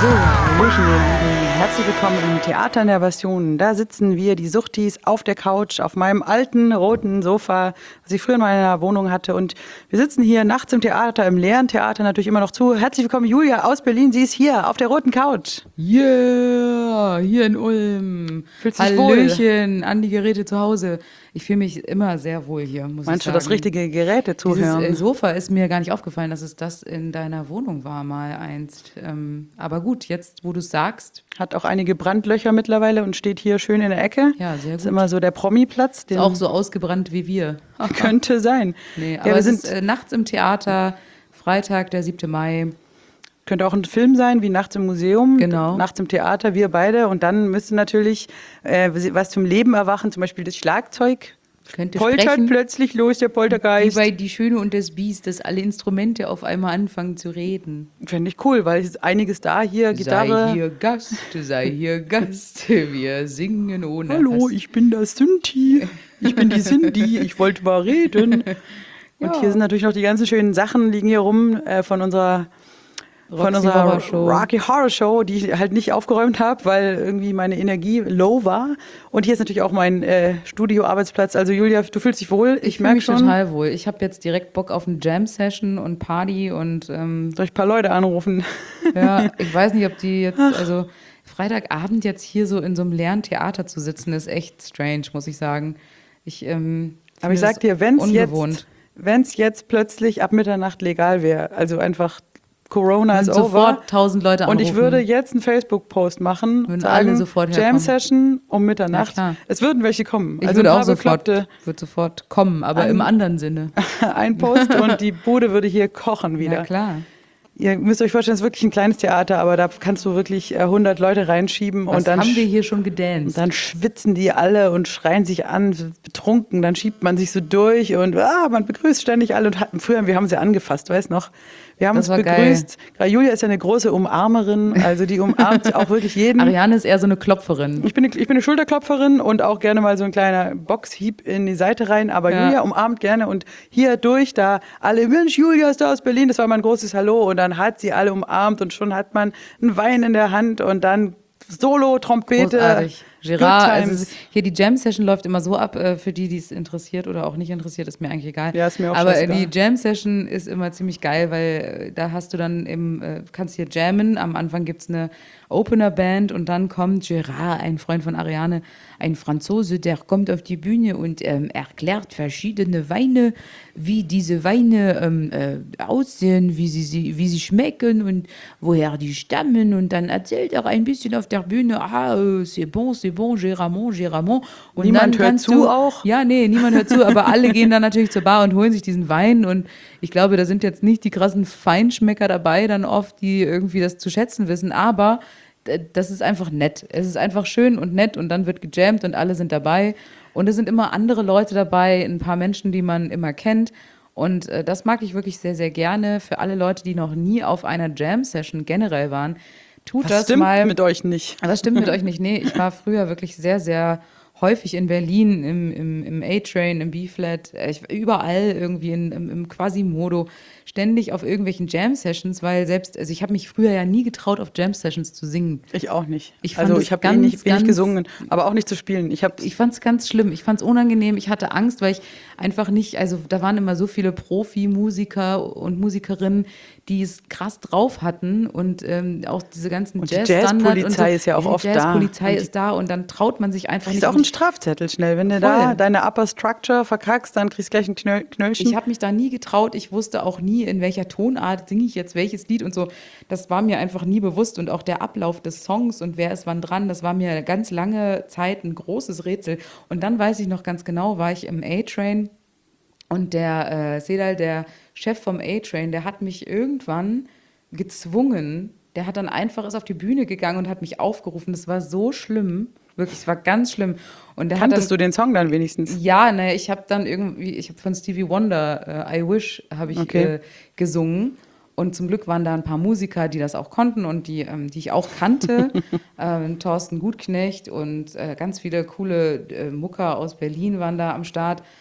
Hallöchen, ihr Lieben. Herzlich willkommen im Theater in der Passion. Da sitzen wir, die Suchtis, auf der Couch, auf meinem alten roten Sofa, was ich früher in meiner Wohnung hatte. Und wir sitzen hier nachts im Theater, im leeren Theater natürlich immer noch zu. Herzlich willkommen, Julia aus Berlin. Sie ist hier auf der roten Couch. Yeah, hier in Ulm. Fühlst du dich wohl? Hallöchen, an die Geräte zu Hause. Ich fühle mich immer sehr wohl hier, muss Meinst ich du sagen. das richtige Geräte zuhören? Dieses Sofa ist mir gar nicht aufgefallen, dass es das in deiner Wohnung war mal einst. Aber gut, jetzt, wo du es sagst, Hat auch einige Brandlöcher mittlerweile und steht hier schön in der Ecke. ja, sehr Das ist gut. immer so der Promi-Platz. Ist Den auch so ausgebrannt wie wir. könnte sein. Nee, Ja, aber wir es sind, ist nachts im Theater, Freitag, der 7. Mai. könnte auch ein Film sein, wie Nachts im Museum, Genau. Nachts im Theater, wir beide. Und dann müsste natürlich was zum Leben erwachen, zum Beispiel das Schlagzeug. Könnte Poltert sprechen, plötzlich los, der wie Poltergeist. bei Die Schöne und das Biest, dass alle Instrumente auf einmal anfangen zu reden. Fände ich cool, weil es ist einiges da. Hier, Gitarre. Sei hier Gast, sei hier Gast, wir singen ohne Hallo, Hass. ich bin das Synthi. Ich bin die Cindy. Ich wollte mal reden. Und Ja. hier sind natürlich noch die ganzen schönen Sachen, liegen hier rum von unserer Horror Show. Rocky Horror Show, die ich halt nicht aufgeräumt habe, weil irgendwie meine Energie low war. Und hier ist natürlich auch mein Studio-Arbeitsplatz. Also Julia, du fühlst dich wohl? Ich fühle merk mich total wohl. Ich habe jetzt direkt Bock auf eine Jam-Session und Party und Soll ich ein paar Leute anrufen? ja, ich weiß nicht, ob die jetzt, also Freitagabend jetzt hier so in so einem leeren Theater zu sitzen, ist echt strange, muss ich sagen. Aber ich sag dir, wenn ungewohnt. es jetzt plötzlich ab Mitternacht legal wäre, also einfach Corona ist Würden over. sofort 1000 Leute Und anrufen. ich würde jetzt einen Facebook-Post machen, Würden sagen, alle sofort herkommen. Jam-Session um Mitternacht. Ja, klar. Es würden welche kommen. Ich Also würde ein auch paar Bekloppte, würde sofort kommen, aber im anderen Sinne. ein Post und die Bude würde hier kochen wieder. Ja, klar. Ihr müsst euch vorstellen, es ist wirklich ein kleines Theater, aber da kannst du wirklich 100 Leute reinschieben Was und dann, haben wir hier schon und gedanced? dann schwitzen die alle und schreien sich an, betrunken. Dann schiebt man sich so durch und man begrüßt ständig alle. Und früher, wir haben sie angefasst, weißt noch? Wir haben Das uns war begrüßt. Gerade Julia ist ja eine große Umarmerin, also die umarmt auch wirklich jeden. Ariane ist eher so eine Klopferin. Ich bin eine Schulterklopferin und auch gerne mal so ein kleiner Boxhieb in die Seite rein. Aber Ja. Julia umarmt gerne und hier durch, da alle, Mensch, Julia ist da aus Berlin, das war mein großes Hallo. Und dann hat sie alle umarmt und schon hat man einen Wein in der Hand und dann Solo, Trompete. Großartig. Good Gerard, times. also hier die Jam-Session läuft immer so ab, für die es interessiert oder auch nicht interessiert, ist mir eigentlich egal. Ja, ist mir auch Aber scheißegal. die Jam-Session ist immer ziemlich geil, weil da hast du dann kannst hier jammen, am Anfang gibt es eine Opener-Band und dann kommt Gerard, ein Freund von Ariane, ein Franzose, der kommt auf die Bühne und erklärt verschiedene Weine, wie diese Weine aussehen, wie sie schmecken und woher die stammen und dann erzählt er ein bisschen auf der Bühne, c'est bon, Géramont. Und Niemand dann hört kannst zu du auch? Ja, nee, niemand hört zu, aber alle gehen dann natürlich zur Bar und holen sich diesen Wein und ich glaube, da sind jetzt nicht die krassen Feinschmecker dabei, dann oft, die irgendwie das zu schätzen wissen, aber das ist einfach nett. Es ist einfach schön und nett und dann wird gejammt und alle sind dabei und es sind immer andere Leute dabei, ein paar Menschen, die man immer kennt und das mag ich wirklich sehr, sehr gerne. Für alle Leute, die noch nie auf einer Jam-Session generell waren, tut Was das stimmt mal. mit euch nicht? Aber das stimmt mit euch nicht. Nee, ich war früher wirklich sehr, sehr häufig in Berlin, im A-Train, im B-Flat, ich war überall irgendwie im Quasimodo, ständig auf irgendwelchen Jam-Sessions, weil also ich habe mich früher ja nie getraut, auf Jam-Sessions zu singen. Ich auch nicht. Ich fand Also es ich habe ganz, wenig ganz- gesungen, aber auch nicht zu spielen. Ich fand es ganz schlimm. Ich fand es unangenehm. Ich hatte Angst, weil ich einfach nicht, also da waren immer so viele Profi-Musiker und Musikerinnen, die es krass drauf hatten und auch diese ganzen Und die Jazz-Standard Jazzpolizei ist ja auch oft da. Die Jazzpolizei Und die- ist da und dann traut man sich einfach Das nicht. ist auch ein Strafzettel schnell. Wenn du da Voll. deine Upper Structure verkackst, dann kriegst du gleich ein Knöllchen. Ich habe mich da nie getraut. Ich wusste auch nie, in welcher Tonart singe ich jetzt welches Lied und so. Das war mir einfach nie bewusst. Und auch der Ablauf des Songs und wer ist wann dran, das war mir ganz lange Zeit ein großes Rätsel. Und dann weiß ich noch ganz genau, war ich im A-Train und der Sedal, der Chef vom A-Train, der hat mich irgendwann gezwungen. Der hat dann einfach ist auf die Bühne gegangen und hat mich aufgerufen. Das war so schlimm. Wirklich, es war ganz schlimm. Und der Kanntest hat du den Song dann wenigstens? dann, ja, naja, ich habe dann irgendwie, ich habe von Stevie Wonder, I Wish, habe ich Okay. gesungen. Und zum Glück waren da ein paar Musiker, die das auch konnten und die ich auch kannte. Thorsten Gutknecht und ganz viele coole Mucker aus Berlin waren da am Start.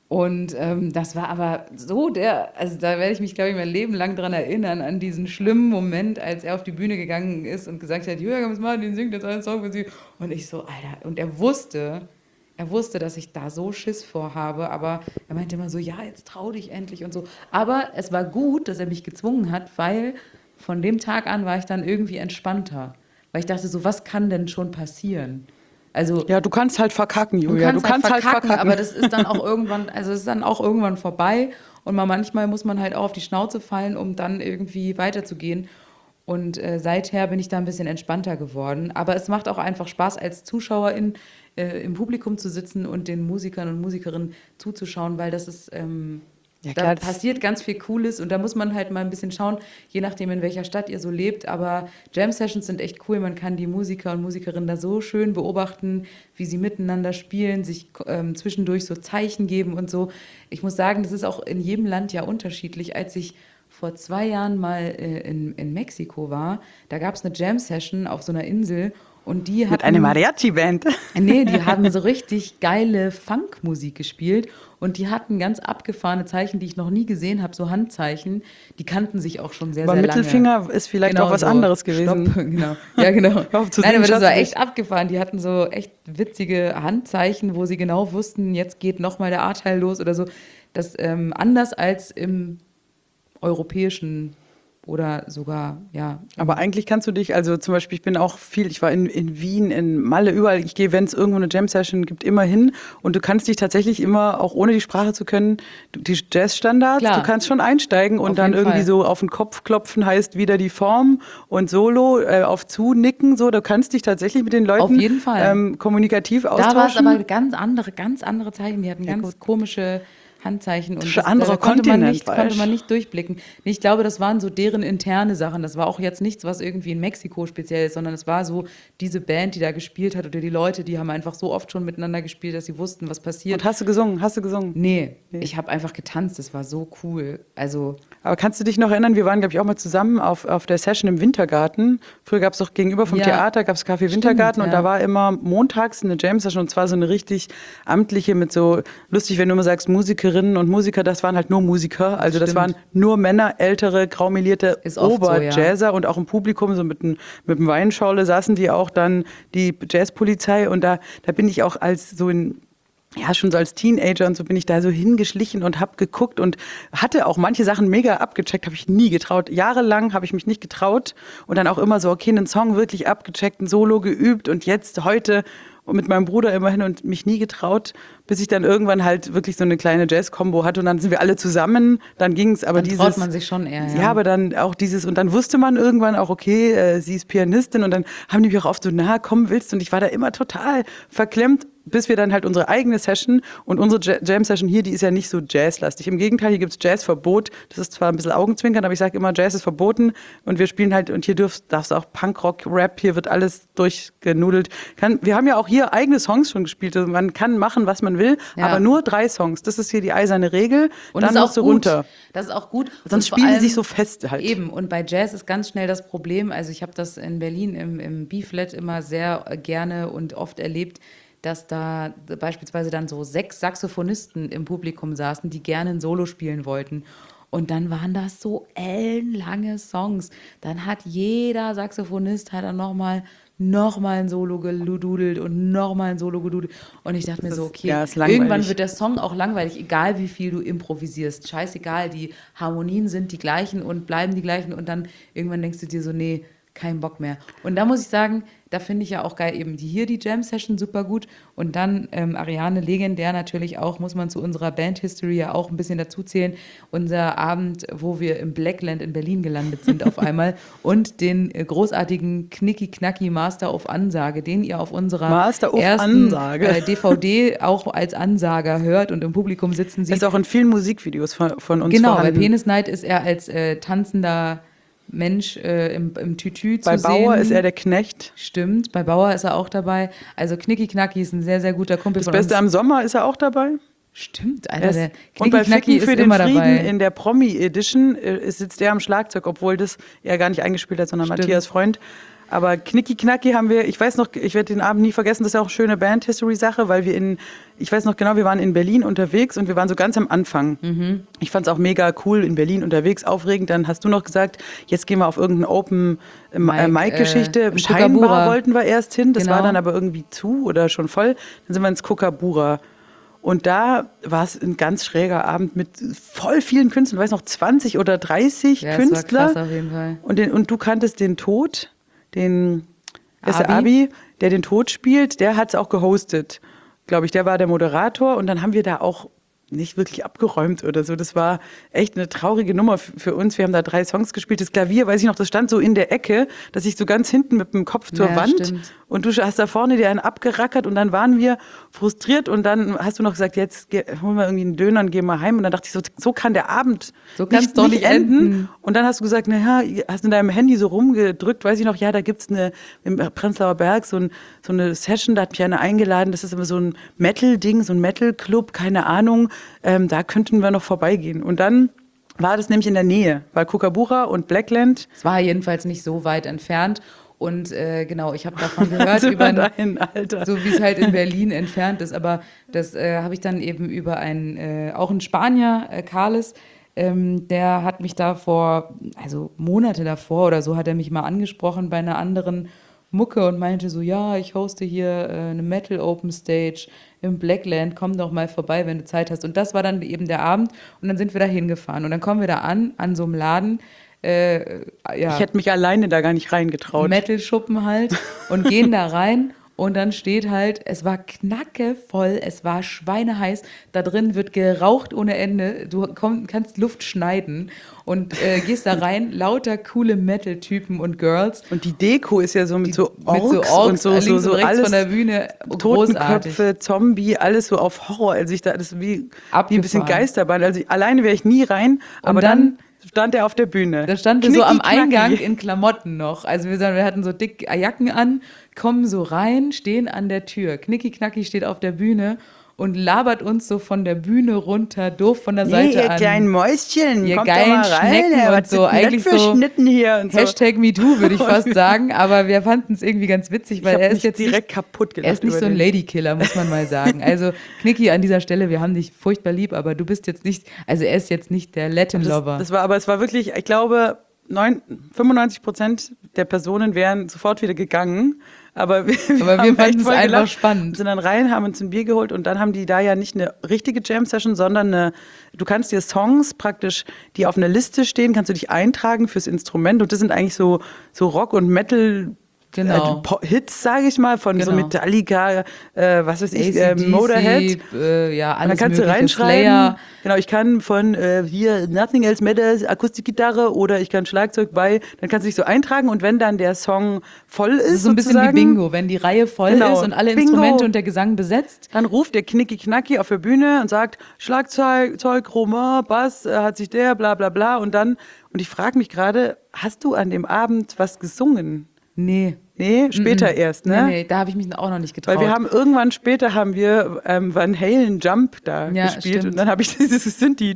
Und das war aber so also da werde ich mich, glaube ich, mein Leben lang dran erinnern, an diesen schlimmen Moment, als er auf die Bühne gegangen ist und gesagt hat, Julia Martin singt jetzt einen Song für sie. Und ich so, Alter, und er wusste, dass ich da so Schiss vorhabe, aber er meinte immer so, ja, jetzt trau dich endlich und so. Aber es war gut, dass er mich gezwungen hat, weil von dem Tag an war ich dann irgendwie entspannter. Weil ich dachte so, was kann denn schon passieren? Also Ja, du kannst halt verkacken, Julia. Du kannst halt verkacken. aber das ist dann auch irgendwann, also es ist dann auch irgendwann vorbei und manchmal muss man halt auch auf die Schnauze fallen, um dann irgendwie weiterzugehen. Und seither bin ich da ein bisschen entspannter geworden. Aber es macht auch einfach Spaß, als Zuschauerin im Publikum zu sitzen und den Musikern und Musikerinnen zuzuschauen, weil das ist, Ja, da klar, passiert ganz viel Cooles und da muss man halt mal ein bisschen schauen, je nachdem, in welcher Stadt ihr so lebt. Aber Jam-Sessions sind echt cool. Man kann die Musiker und Musikerinnen da so schön beobachten, wie sie miteinander spielen, sich zwischendurch so Zeichen geben und so. Ich muss sagen, das ist auch in jedem Land ja unterschiedlich. Als ich vor 2 Jahren mal in Mexiko war, da gab es eine Jam-Session auf so einer Insel und die mit einer hatten, Mariachi-Band. nee, die haben so richtig geile Funkmusik gespielt und die hatten ganz abgefahrene Zeichen, die ich noch nie gesehen habe, so Handzeichen. Die kannten sich auch schon sehr, Aber sehr lange. Mittelfinger ist vielleicht Genau auch was so. anderes gewesen. Stopp, genau. Ja, genau. Hör auf zu Nein, singen, aber das Schatz, war nicht. echt abgefahren. Die hatten so echt witzige Handzeichen, wo sie genau wussten, jetzt geht nochmal der A-Teil los oder so. Das anders als im europäischen oder sogar, ja. Aber eigentlich kannst du dich, also zum Beispiel, ich war in Wien, in Malle, überall, ich gehe, wenn es irgendwo eine Jam-Session gibt, immer hin und du kannst dich tatsächlich immer, auch ohne die Sprache zu können, die Jazzstandards, Klar. du kannst schon einsteigen und Auf dann jeden irgendwie Fall. so auf den Kopf klopfen heißt wieder die Form und Solo, auf Zunicken, so, du kannst dich tatsächlich mit den Leuten Auf jeden Fall. kommunikativ Da war es austauschen. aber ganz andere Zeichen. Die hatten ganz komische Handzeichen und Anderer da konnte man Kontinent, konnte man weißt. nicht durchblicken. Nee, ich glaube, das waren so deren interne Sachen. Das war auch jetzt nichts, was irgendwie in Mexiko speziell ist, sondern es war so diese Band, die da gespielt hat oder die Leute, die haben einfach so oft schon miteinander gespielt, dass sie wussten, was passiert. Und hast du gesungen? Hast du gesungen? Nee, ich habe einfach getanzt. Das war so cool. Also Aber kannst du dich noch erinnern, wir waren, glaube ich, auch mal zusammen auf der Session im Wintergarten. Früher gab es doch gegenüber vom Ja. Theater, gab es Café Stimmt, Wintergarten und ja. da war immer montags eine Jam-Session und zwar so eine richtig amtliche mit so, lustig, wenn du immer sagst, Musikerinnen und Musiker, das waren halt nur Musiker. Also das Stimmt. waren nur Männer, ältere, graumelierte Ist oft so, ja. Oberjazzer und auch im Publikum, so mit dem Weinschorle saßen die auch dann, die Jazzpolizei und da bin ich auch als so in ja, schon so als Teenager und so bin ich da so hingeschlichen und habe geguckt und hatte auch manche Sachen mega abgecheckt, habe ich nie getraut. Jahrelang habe ich mich nicht getraut und dann auch immer so, okay, einen Song wirklich abgecheckt, ein Solo geübt und jetzt heute und mit meinem Bruder immerhin und mich nie getraut, bis ich dann irgendwann halt wirklich so eine kleine Jazz-Kombo hatte und dann sind wir alle zusammen, dann ging es aber dann traut man sich schon eher. ja, aber dann auch dieses, und dann wusste man irgendwann auch, okay, sie ist Pianistin und dann haben die mich auch oft so, na, komm, willst du? Und ich war da immer total verklemmt, bis wir dann halt unsere eigene Session und unsere Jam-Session hier, die ist ja nicht so jazzlastig. Im Gegenteil, hier gibt's Jazzverbot. Das ist zwar ein bisschen Augenzwinkern, aber ich sage immer, Jazz ist verboten und wir spielen halt, und hier darfst du auch Punkrock, Rap, hier wird alles durchgenudelt. Wir haben ja auch hier eigene Songs schon gespielt. Also man kann machen, was man will, Ja. aber nur 3 Songs. Das ist hier die eiserne Regel. Und dann das ist musst du auch gut. runter. Das ist auch gut. Sonst Und vor spielen die allem- sich so fest halt. Eben, und bei Jazz ist ganz schnell das Problem, also ich habe das in Berlin im B-Flat immer sehr gerne und oft erlebt, dass da beispielsweise dann so 6 Saxophonisten im Publikum saßen, die gerne ein Solo spielen wollten. Und dann waren das so ellenlange Songs. Dann hat jeder Saxophonist dann nochmal ein Solo gelududelt und nochmal ein Solo gedudelt. Und ich dachte mir so, okay, ja, ist langweilig. irgendwann wird der Song auch langweilig, egal wie viel du improvisierst. Scheißegal, die Harmonien sind die gleichen und bleiben die gleichen. Und dann irgendwann denkst du dir so, nee, kein Bock mehr. Und da muss ich sagen, da finde ich ja auch geil eben die Jam-Session super gut. Und dann Ariane legendär natürlich auch, muss man zu unserer Band-History ja auch ein bisschen dazu zählen. Unser Abend, wo wir im Blackland in Berlin gelandet sind auf einmal und den großartigen Knicki-Knacki Master of Ansage, den ihr auf unserer Master of ersten Ansage. DVD auch als Ansager hört und im Publikum sitzen sieht. Ist auch in vielen Musikvideos von uns Genau, bei vorhanden. Penis Night ist er als tanzender Mensch im Tütü Bei zu sehen. Bauer ist er der Knecht. Stimmt, bei Bauer ist er auch dabei. Also Knicki Knacki ist ein sehr, sehr guter Kumpel Das von Beste uns. am Sommer ist er auch dabei. Stimmt, Er Alter, ist, der und bei Knicki Knacki Ficken für ist den immer Frieden dabei. in der Promi-Edition sitzt er am Schlagzeug, obwohl das er gar nicht eingespielt hat, sondern Stimmt. Matthias Freund. Aber Knicki Knacki haben wir, ich weiß noch, ich werde den Abend nie vergessen, das ist ja auch eine schöne Band-History-Sache, weil ich weiß noch genau, wir waren in Berlin unterwegs und wir waren so ganz am Anfang. Ich fand es auch mega cool, in Berlin unterwegs, aufregend. Dann hast du noch gesagt, jetzt gehen wir auf irgendeine Open-Mic-Geschichte. Scheinbar wollten wir erst hin, das war dann aber irgendwie zu oder schon voll. Dann sind wir ins Kookaburra. Und da war es ein ganz schräger Abend mit voll vielen Künstlern, ich weiß noch, 20 oder 30 Künstler. Das war krass auf jeden Fall. Und du kanntest den Tod, Abi, der den Tod spielt, der hat es auch gehostet, glaube ich. Der war der Moderator und dann haben wir da auch nicht wirklich abgeräumt oder so. Das war echt eine traurige Nummer für uns. Wir haben da 3 Songs gespielt. Das Klavier, weiß ich noch, das stand so in der Ecke, dass ich so ganz hinten mit dem Kopf zur Wand. Stimmt. Und du hast da vorne dir einen abgerackert und dann waren wir frustriert und dann hast du noch gesagt, jetzt holen wir irgendwie einen Döner und gehen mal heim. Und dann dachte ich, so kann der Abend nicht enden. Und dann hast du gesagt, naja, hast in deinem Handy so rumgedrückt, weiß ich noch, ja, da gibt's im Prenzlauer Berg so eine Session, da hat mich einer eingeladen, das ist immer so ein Metal-Ding, so ein Metal-Club, keine Ahnung, da könnten wir noch vorbeigehen. Und dann war das nämlich in der Nähe, weil Kookaburra und Blackland. Es war jedenfalls nicht so weit entfernt. Und genau, ich habe davon gehört, so wie es halt in Berlin entfernt ist. Aber das habe ich dann eben über auch einen Spanier, Carles, der hat mich da also Monate davor oder so, hat er mich mal angesprochen bei einer anderen Mucke und meinte so, ja, ich hoste hier eine Metal Open Stage im Blackland, komm doch mal vorbei, wenn du Zeit hast. Und das war dann eben der Abend und dann sind wir da hingefahren. Und dann kommen wir da an so einem Laden, Ich hätte mich alleine da gar nicht reingetraut. Metal-Schuppen halt und gehen da rein und dann steht halt, es war knackevoll, es war schweineheiß, da drin wird geraucht ohne Ende, du kannst Luft schneiden und gehst da rein, lauter coole Metal-Typen und Girls. Und die Deko ist ja so mit so Orks und so links und rechts alles von der Bühne, Totenköpfe, Zombie, alles so auf Horror, also das ist wie ein bisschen Geisterbahn, also alleine wäre ich nie rein, aber dann stand er auf der Bühne. Da stand er so am Eingang in Klamotten noch. Also wir hatten so dick Jacken an, kommen so rein, stehen an der Tür. Knicki Knacki steht auf der Bühne und labert uns so von der Bühne runter, doof von der Seite ihr an. Kleinen Mäuschen, ihr kommt geilen doch mal rein. Schnecken und so. Eigentlich für so Schnitten hier und so. Hashtag MeToo, würde ich fast sagen. Aber wir fanden es irgendwie ganz witzig, weil er ist jetzt direkt kaputt gelacht. Er ist nicht so ein Ladykiller, muss man mal sagen. Also Knicki, an dieser Stelle, wir haben dich furchtbar lieb, aber du bist jetzt nicht, also er ist jetzt nicht der Latin-Lover. Es war wirklich, ich glaube, 95% der Personen wären sofort wieder gegangen. Aber wir fanden es einfach spannend. Wir sind dann rein, haben uns ein Bier geholt und dann haben die da ja nicht eine richtige Jam-Session, sondern du kannst dir Songs praktisch, die auf einer Liste stehen, kannst du dich eintragen fürs Instrument und das sind eigentlich so Rock- und Metal- Hits, sage ich mal, von so Metallica, was weiß ich, Motorhead. Ja, alles und dann kannst du reinschreiben. Slayer. Genau, ich kann von hier Nothing Else Matters, Akustikgitarre oder ich kann Schlagzeug bei. Dann kannst du dich so eintragen und wenn dann der Song voll ist, das ist so ein bisschen wie Bingo, wenn die Reihe voll ist und alle Instrumente und der Gesang besetzt. Dann ruft der Knicki Knacki auf der Bühne und sagt, Schlagzeug, Romain, Bass, hat sich der, bla bla bla. Und ich frage mich gerade, hast du an dem Abend was gesungen? Nee, später erst, ne? Nee, da habe ich mich auch noch nicht getraut. Weil wir haben irgendwann später Van Halen Jump da gespielt und dann habe ich dieses Synthi.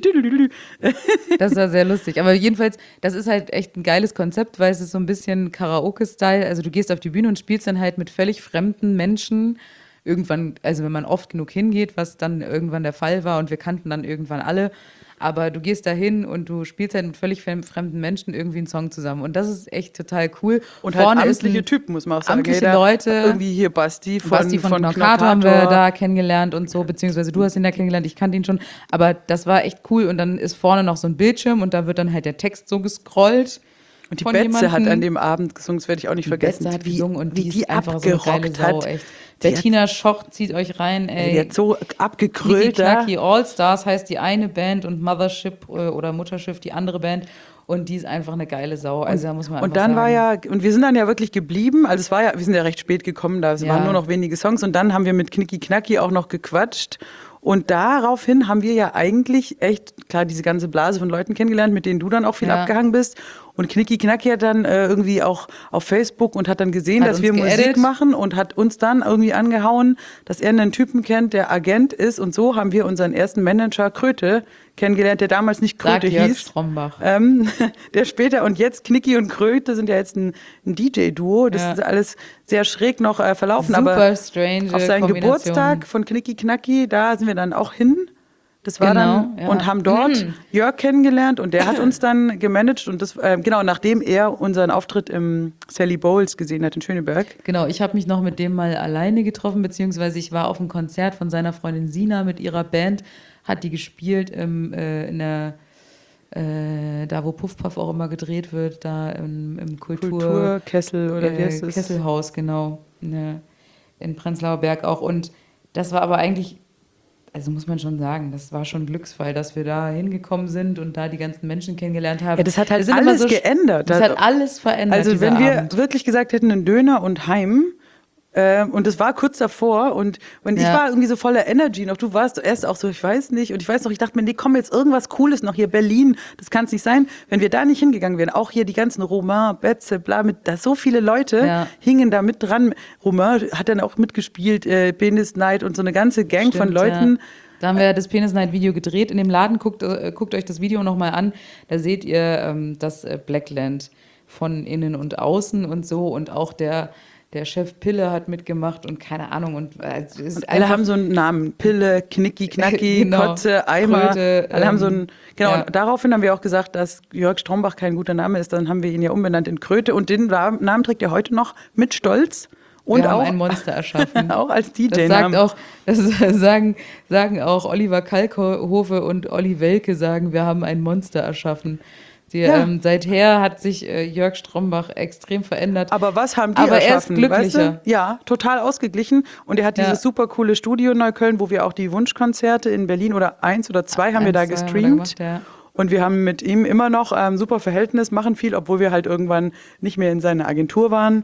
Das war sehr lustig. Aber jedenfalls, das ist halt echt ein geiles Konzept, weil es ist so ein bisschen Karaoke-Style. Also du gehst auf die Bühne und spielst dann halt mit völlig fremden Menschen. Irgendwann, also wenn man oft genug hingeht, was dann irgendwann der Fall war und wir kannten dann irgendwann alle. Aber du gehst da hin und du spielst halt mit völlig fremden Menschen irgendwie einen Song zusammen. Und das ist echt total cool. Und halt amtliche Typen, muss man auch sagen. Amtliche Leute. Irgendwie hier Basti von Knockator haben wir da kennengelernt und so. Beziehungsweise du hast ihn da kennengelernt, ich kannte ihn schon. Aber das war echt cool. Und dann ist vorne noch so ein Bildschirm und da wird dann halt der Text so gescrollt. Und die Betze hat an dem Abend gesungen, das werde ich auch nicht vergessen. Betze hat gesungen und wie die einfach so eine geile Sau, echt. Bettina Schoch zieht euch rein, ey. Die hat so abgekrölt da. Knacki All-Stars heißt die eine Band und Mothership oder Mutterschiff die andere Band. Und die ist einfach eine geile Sau. Also da muss man und dann sagen. und wir sind dann ja wirklich geblieben. Also wir sind ja recht spät gekommen, da waren nur noch wenige Songs. Und dann haben wir mit Knicki Knacki auch noch gequatscht. Und daraufhin haben wir ja eigentlich echt, klar, diese ganze Blase von Leuten kennengelernt, mit denen du dann auch viel abgehangen bist. Und Knicki Knacki hat dann irgendwie auch auf Facebook und hat dann gesehen, Hat dass uns wir Musik geaddet. machen und hat uns dann irgendwie angehauen, dass er einen Typen kennt, der Agent ist. Und so haben wir unseren ersten Manager Kröte kennengelernt, der damals nicht Sagt Kröte Jörg hieß. Strombach. Der später und jetzt Knicki und Kröte sind ja jetzt ein DJ-Duo. Das Ja. ist alles sehr schräg noch verlaufen. Super aber strange auf seinen Kombination. Geburtstag von Knicki Knacki, da sind wir dann auch hin. Das war Genau, dann ja. und haben dort Jörg kennengelernt und der hat uns dann gemanagt und das genau nachdem er unseren Auftritt im Sally Bowles gesehen hat in Schöneberg. Genau, ich habe mich noch mit dem mal alleine getroffen, beziehungsweise ich war auf einem Konzert von seiner Freundin Sina mit ihrer Band, hat die gespielt in der da wo Puff Puff auch immer gedreht wird, da im Kulturkessel oder wie heißt es? Kesselhaus, genau, in Prenzlauer Berg auch. Und das war aber eigentlich, also muss man schon sagen, das war schon ein Glücksfall, dass wir da hingekommen sind und da die ganzen Menschen kennengelernt haben. Ja, das hat halt Wir sind immer alles geändert. Das hat alles verändert. Also dieser wenn wir Abend. wirklich gesagt hätten, einen Döner und heim, und es war kurz davor und ich Ja. war irgendwie so voller Energy noch. Du warst erst auch so, ich weiß nicht. Und ich weiß noch, ich dachte mir, nee, komm, jetzt irgendwas Cooles noch hier, Berlin, das kann es nicht sein. Wenn wir da nicht hingegangen wären, auch hier die ganzen Romain, Betze, bla, da so viele Leute Ja. hingen da mit dran. Romain hat dann auch mitgespielt, Penis Night und so eine ganze Gang von Stimmt, Leuten. ja. Da haben wir das Penis Night Video gedreht in dem Laden. Guckt euch das Video nochmal an. Da seht ihr das Blackland von innen und außen und so. Und auch der Chef Pille hat mitgemacht und keine Ahnung. Und es ist Alle einfach- haben so einen Namen. Pille, Knicki, Knacki, Genau. Kotze, Eimer. Kröte, Alle haben so einen. Genau, ja. und daraufhin haben wir auch gesagt, dass Jörg Strombach kein guter Name ist. Dann haben wir ihn ja umbenannt in Kröte. Und den Namen trägt er heute noch mit Stolz. Und wir haben auch, ein Monster erschaffen. auch als Das DJ-Namen. sagen auch Oliver Kalkofe und Olli Welke sagen, wir haben ein Monster erschaffen. Ja. Seither hat sich Jörg Strombach extrem verändert. Aber was haben die Aber er ist erschaffen? glücklicher. Weißt du? Ja, total ausgeglichen. Und er hat Ja. dieses super coole Studio in Neukölln, wo wir auch die Wunschkonzerte in Berlin oder 1 oder 2 haben wir da 1, 2 haben wir da gestreamt. gemacht, ja. Und wir haben mit ihm immer noch ein super Verhältnis, machen viel, obwohl wir halt irgendwann nicht mehr in seiner Agentur waren.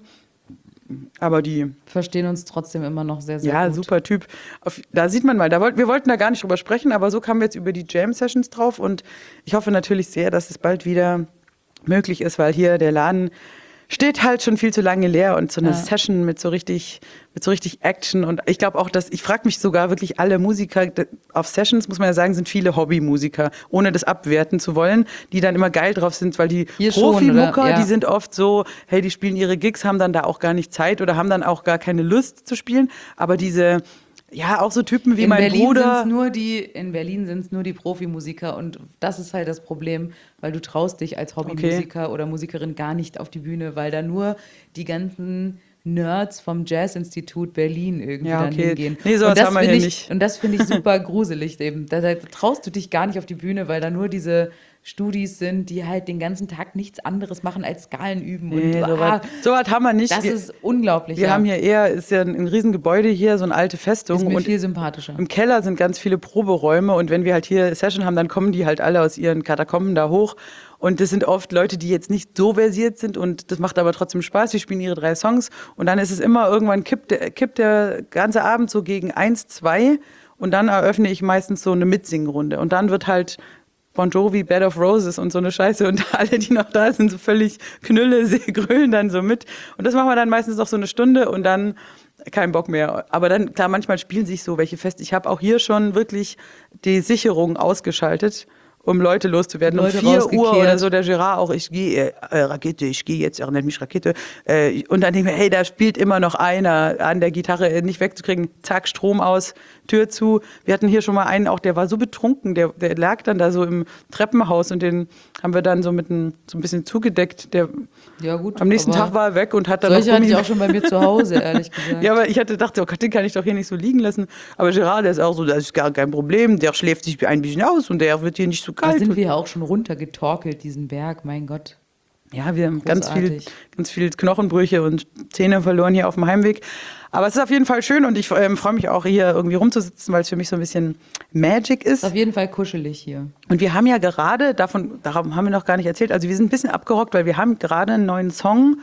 Aber die, Verstehen uns trotzdem immer noch sehr, sehr ja, gut. super Typ. Da sieht man mal, wir wollten da gar nicht drüber sprechen, aber so kamen wir jetzt über die Jam-Sessions drauf. Und ich hoffe natürlich sehr, dass es bald wieder möglich ist, weil hier der Laden steht halt schon viel zu lange leer und so eine Ja. Session mit so richtig Action und ich glaube auch, ich frage mich sogar wirklich alle Musiker, auf Sessions muss man ja sagen, sind viele Hobbymusiker, ohne das abwerten zu wollen, die dann immer geil drauf sind, weil die Hier schon, Profimucker, oder? Ja. die sind oft so, hey, die spielen ihre Gigs, haben dann da auch gar nicht Zeit oder haben dann auch gar keine Lust zu spielen, aber diese, ja, auch so Typen wie In mein Berlin Bruder. in Berlin sind es nur die Profimusiker und das ist halt das Problem, weil du traust dich als Hobbymusiker oder Musikerin gar nicht auf die Bühne, weil da nur die ganzen Nerds vom Jazzinstitut Berlin irgendwie Ja, dann okay. hingehen. Nee, sowas und das haben wir finde hier ich, nicht. Und das finde ich super gruselig eben. Da traust du dich gar nicht auf die Bühne, weil da nur diese Studis sind, die halt den ganzen Tag nichts anderes machen als Skalen üben. Nee, Und sowas haben wir nicht. das Wir- ist unglaublich. Wir ja. haben hier eher, ist ja ein Riesengebäude hier, so eine alte Festung. Ist mir und viel sympathischer. im Keller sind ganz viele Proberäume und wenn wir halt hier Session haben, dann kommen die halt alle aus ihren Katakomben da hoch. Und das sind oft Leute, die jetzt nicht so versiert sind und das macht aber trotzdem Spaß. Die spielen ihre 3 Songs und dann ist es immer irgendwann kippt der ganze Abend so gegen 1, 2 und dann eröffne ich meistens so eine Mitsingenrunde und dann wird halt Bon Jovi, Bed of Roses und so eine Scheiße und alle, die noch da sind, so völlig Knülle, sie grölen dann so mit und das machen wir dann meistens noch so eine Stunde und dann kein Bock mehr. Aber dann, klar, manchmal spielen sich so welche fest. Ich habe auch hier schon wirklich die Sicherung ausgeschaltet, um Leute loszuwerden. Leute um 4 Uhr rausgekehrt. oder so, der Gerard auch, ich gehe, Rakete, ich gehe jetzt, er nennt mich Rakete. Und dann denke ich mir, hey, da spielt immer noch einer an der Gitarre, nicht wegzukriegen. Zack, Strom aus, Tür zu. Wir hatten hier schon mal einen auch, der war so betrunken, der lag dann da so im Treppenhaus und den haben wir dann so so ein bisschen zugedeckt. Ja, gut. Am nächsten aber Tag war er weg und hat dann solche noch hatte ich Gummi- auch schon bei mir zu Hause, ehrlich gesagt. Ja, aber dachte, oh Gott, den kann ich doch hier nicht so liegen lassen. Aber Gerard, der ist auch so, das ist gar kein Problem. Der schläft sich ein bisschen aus und der wird hier nicht so Da kalt. sind wir ja auch schon runtergetorkelt, diesen Berg, mein Gott. Ja, wir haben Großartig. ganz viel Knochenbrüche und Zähne verloren hier auf dem Heimweg. Aber es ist auf jeden Fall schön und ich freue mich auch hier irgendwie rumzusitzen, weil es für mich so ein bisschen Magic ist. Ist auf jeden Fall kuschelig hier. Und wir haben ja gerade, darum haben wir noch gar nicht erzählt, also wir sind ein bisschen abgerockt, weil wir haben gerade einen neuen Song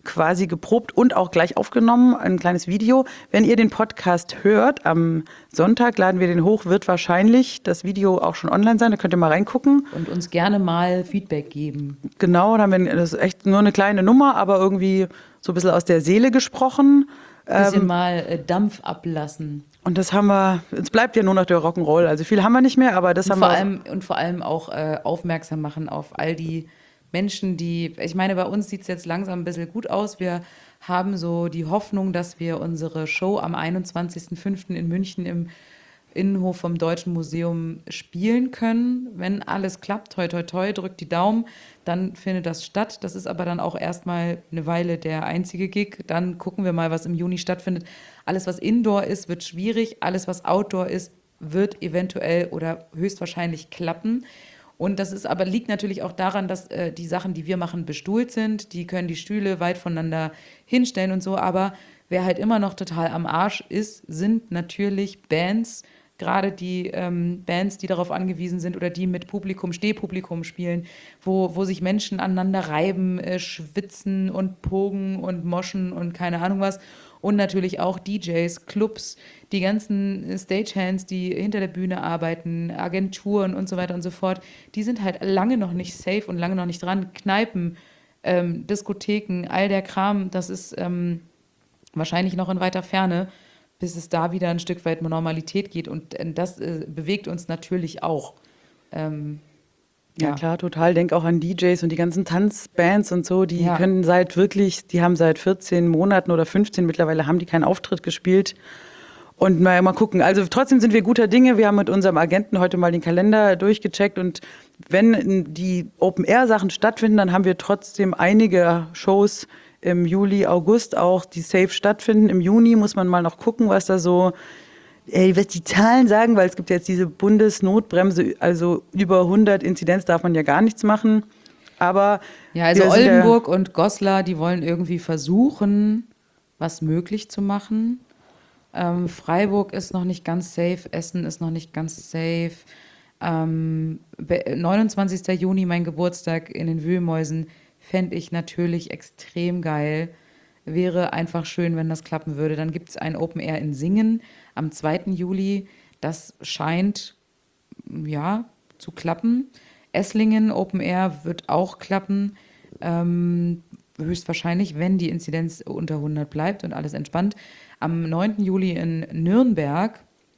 quasi geprobt und auch gleich aufgenommen, ein kleines Video. Wenn ihr den Podcast hört, am Sonntag laden wir den hoch, wird wahrscheinlich das Video auch schon online sein, da könnt ihr mal reingucken. Und uns gerne mal Feedback geben. Genau, dann haben wir, das ist echt nur eine kleine Nummer, aber irgendwie so ein bisschen aus der Seele gesprochen. Bisschen mal Dampf ablassen. Und das haben wir, es bleibt ja nur noch der Rock'n'Roll, also viel haben wir nicht mehr, aber das haben wir. Und vor allem auch aufmerksam machen auf all die Menschen, die, ich meine, bei uns sieht es jetzt langsam ein bisschen gut aus. Wir haben so die Hoffnung, dass wir unsere Show am 21.05. in München im Innenhof vom Deutschen Museum spielen können. Wenn alles klappt, toi toi toi, drückt die Daumen, dann findet das statt. Das ist aber dann auch erstmal eine Weile der einzige Gig. Dann gucken wir mal, was im Juni stattfindet. Alles, was Indoor ist, wird schwierig. Alles, was Outdoor ist, wird eventuell oder höchstwahrscheinlich klappen. Und das ist aber liegt natürlich auch daran, dass die Sachen, die wir machen, bestuhlt sind. Die können die Stühle weit voneinander hinstellen und so. Aber wer halt immer noch total am Arsch ist, sind natürlich Bands, gerade die Bands, die darauf angewiesen sind oder die mit Publikum, Stehpublikum spielen, wo sich Menschen aneinander reiben, schwitzen und pogen und moschen und keine Ahnung was. Und natürlich auch DJs, Clubs, die ganzen Stagehands, die hinter der Bühne arbeiten, Agenturen und so weiter und so fort. Die sind halt lange noch nicht safe und lange noch nicht dran. Kneipen, Diskotheken, all der Kram, das ist wahrscheinlich noch in weiter Ferne, bis es da wieder ein Stück weit Normalität geht. Und das bewegt uns natürlich auch. Ja klar, total. Denk auch an DJs und die ganzen Tanzbands und so, die Ja. können die haben seit 14 Monaten oder 15 mittlerweile haben die keinen Auftritt gespielt. Und mal gucken. Also trotzdem sind wir guter Dinge. Wir haben mit unserem Agenten heute mal den Kalender durchgecheckt und wenn die Open-Air-Sachen stattfinden, dann haben wir trotzdem einige Shows im Juli, August auch, die safe stattfinden. Im Juni muss man mal noch gucken, was da so, was die Zahlen sagen, weil es gibt jetzt diese Bundesnotbremse, also über 100 Inzidenz darf man ja gar nichts machen. Aber Ja, also wir sind Oldenburg und Goslar, die wollen irgendwie versuchen, was möglich zu machen. Freiburg ist noch nicht ganz safe, Essen ist noch nicht ganz safe. 29. Juni, mein Geburtstag in den Wühlmäusen, fände ich natürlich extrem geil. Wäre einfach schön, wenn das klappen würde. Dann gibt es ein Open Air in Singen am 2. Juli. Das scheint, ja, zu klappen. Esslingen Open Air wird auch klappen. Höchstwahrscheinlich, wenn die Inzidenz unter 100 bleibt und alles entspannt. Am 9. Juli in Nürnberg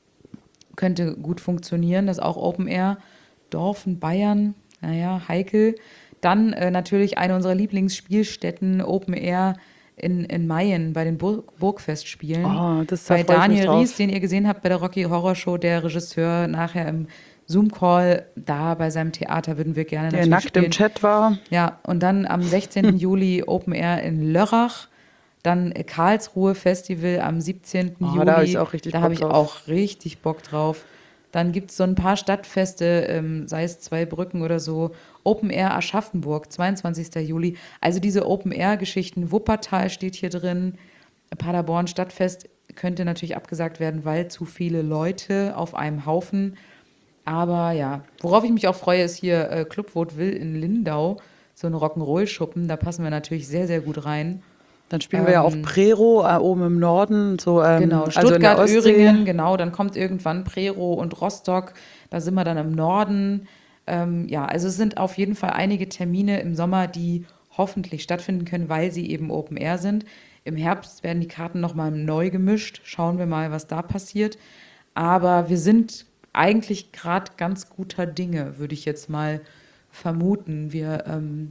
könnte gut funktionieren. Das ist auch Open Air. Dorfen, Bayern, naja, heikel. Dann natürlich eine unserer Lieblingsspielstätten, Open Air in Mayen bei den Burgfestspielen. Oh, da bei freu ich mich Daniel drauf. Ries, den ihr gesehen habt bei der Rocky Horror Show, der Regisseur, nachher im Zoom-Call, da bei seinem Theater würden wir gerne der natürlich nackt spielen. im Chat war. Ja, und dann am 16. Juli Open Air in Lörrach. Dann Karlsruhe Festival am 17. Oh, Juli. da hab ich auch richtig Da Bock habe ich drauf. auch richtig Bock drauf. Dann gibt es so ein paar Stadtfeste, sei es Zweibrücken oder so. Open Air Aschaffenburg, 22. Juli. Also diese Open Air Geschichten. Wuppertal steht hier drin. Paderborn Stadtfest könnte natürlich abgesagt werden, weil zu viele Leute auf einem Haufen. Aber ja, worauf ich mich auch freue, ist hier Club Vaudeville in Lindau. So ein Rock'n'Roll-Schuppen. Da passen wir natürlich sehr, sehr gut rein. Dann spielen wir ja auch Prero oben im Norden. So, Genau, also in der Stuttgart, Ostsee. Öhringen, genau, dann kommt irgendwann Prero und Rostock, da sind wir dann im Norden. Ja, also es sind auf jeden Fall einige Termine im Sommer, die hoffentlich stattfinden können, weil sie eben Open Air sind. Im Herbst werden die Karten nochmal neu gemischt, schauen wir mal, was da passiert. Aber wir sind eigentlich gerade ganz guter Dinge, würde ich jetzt mal vermuten. Wir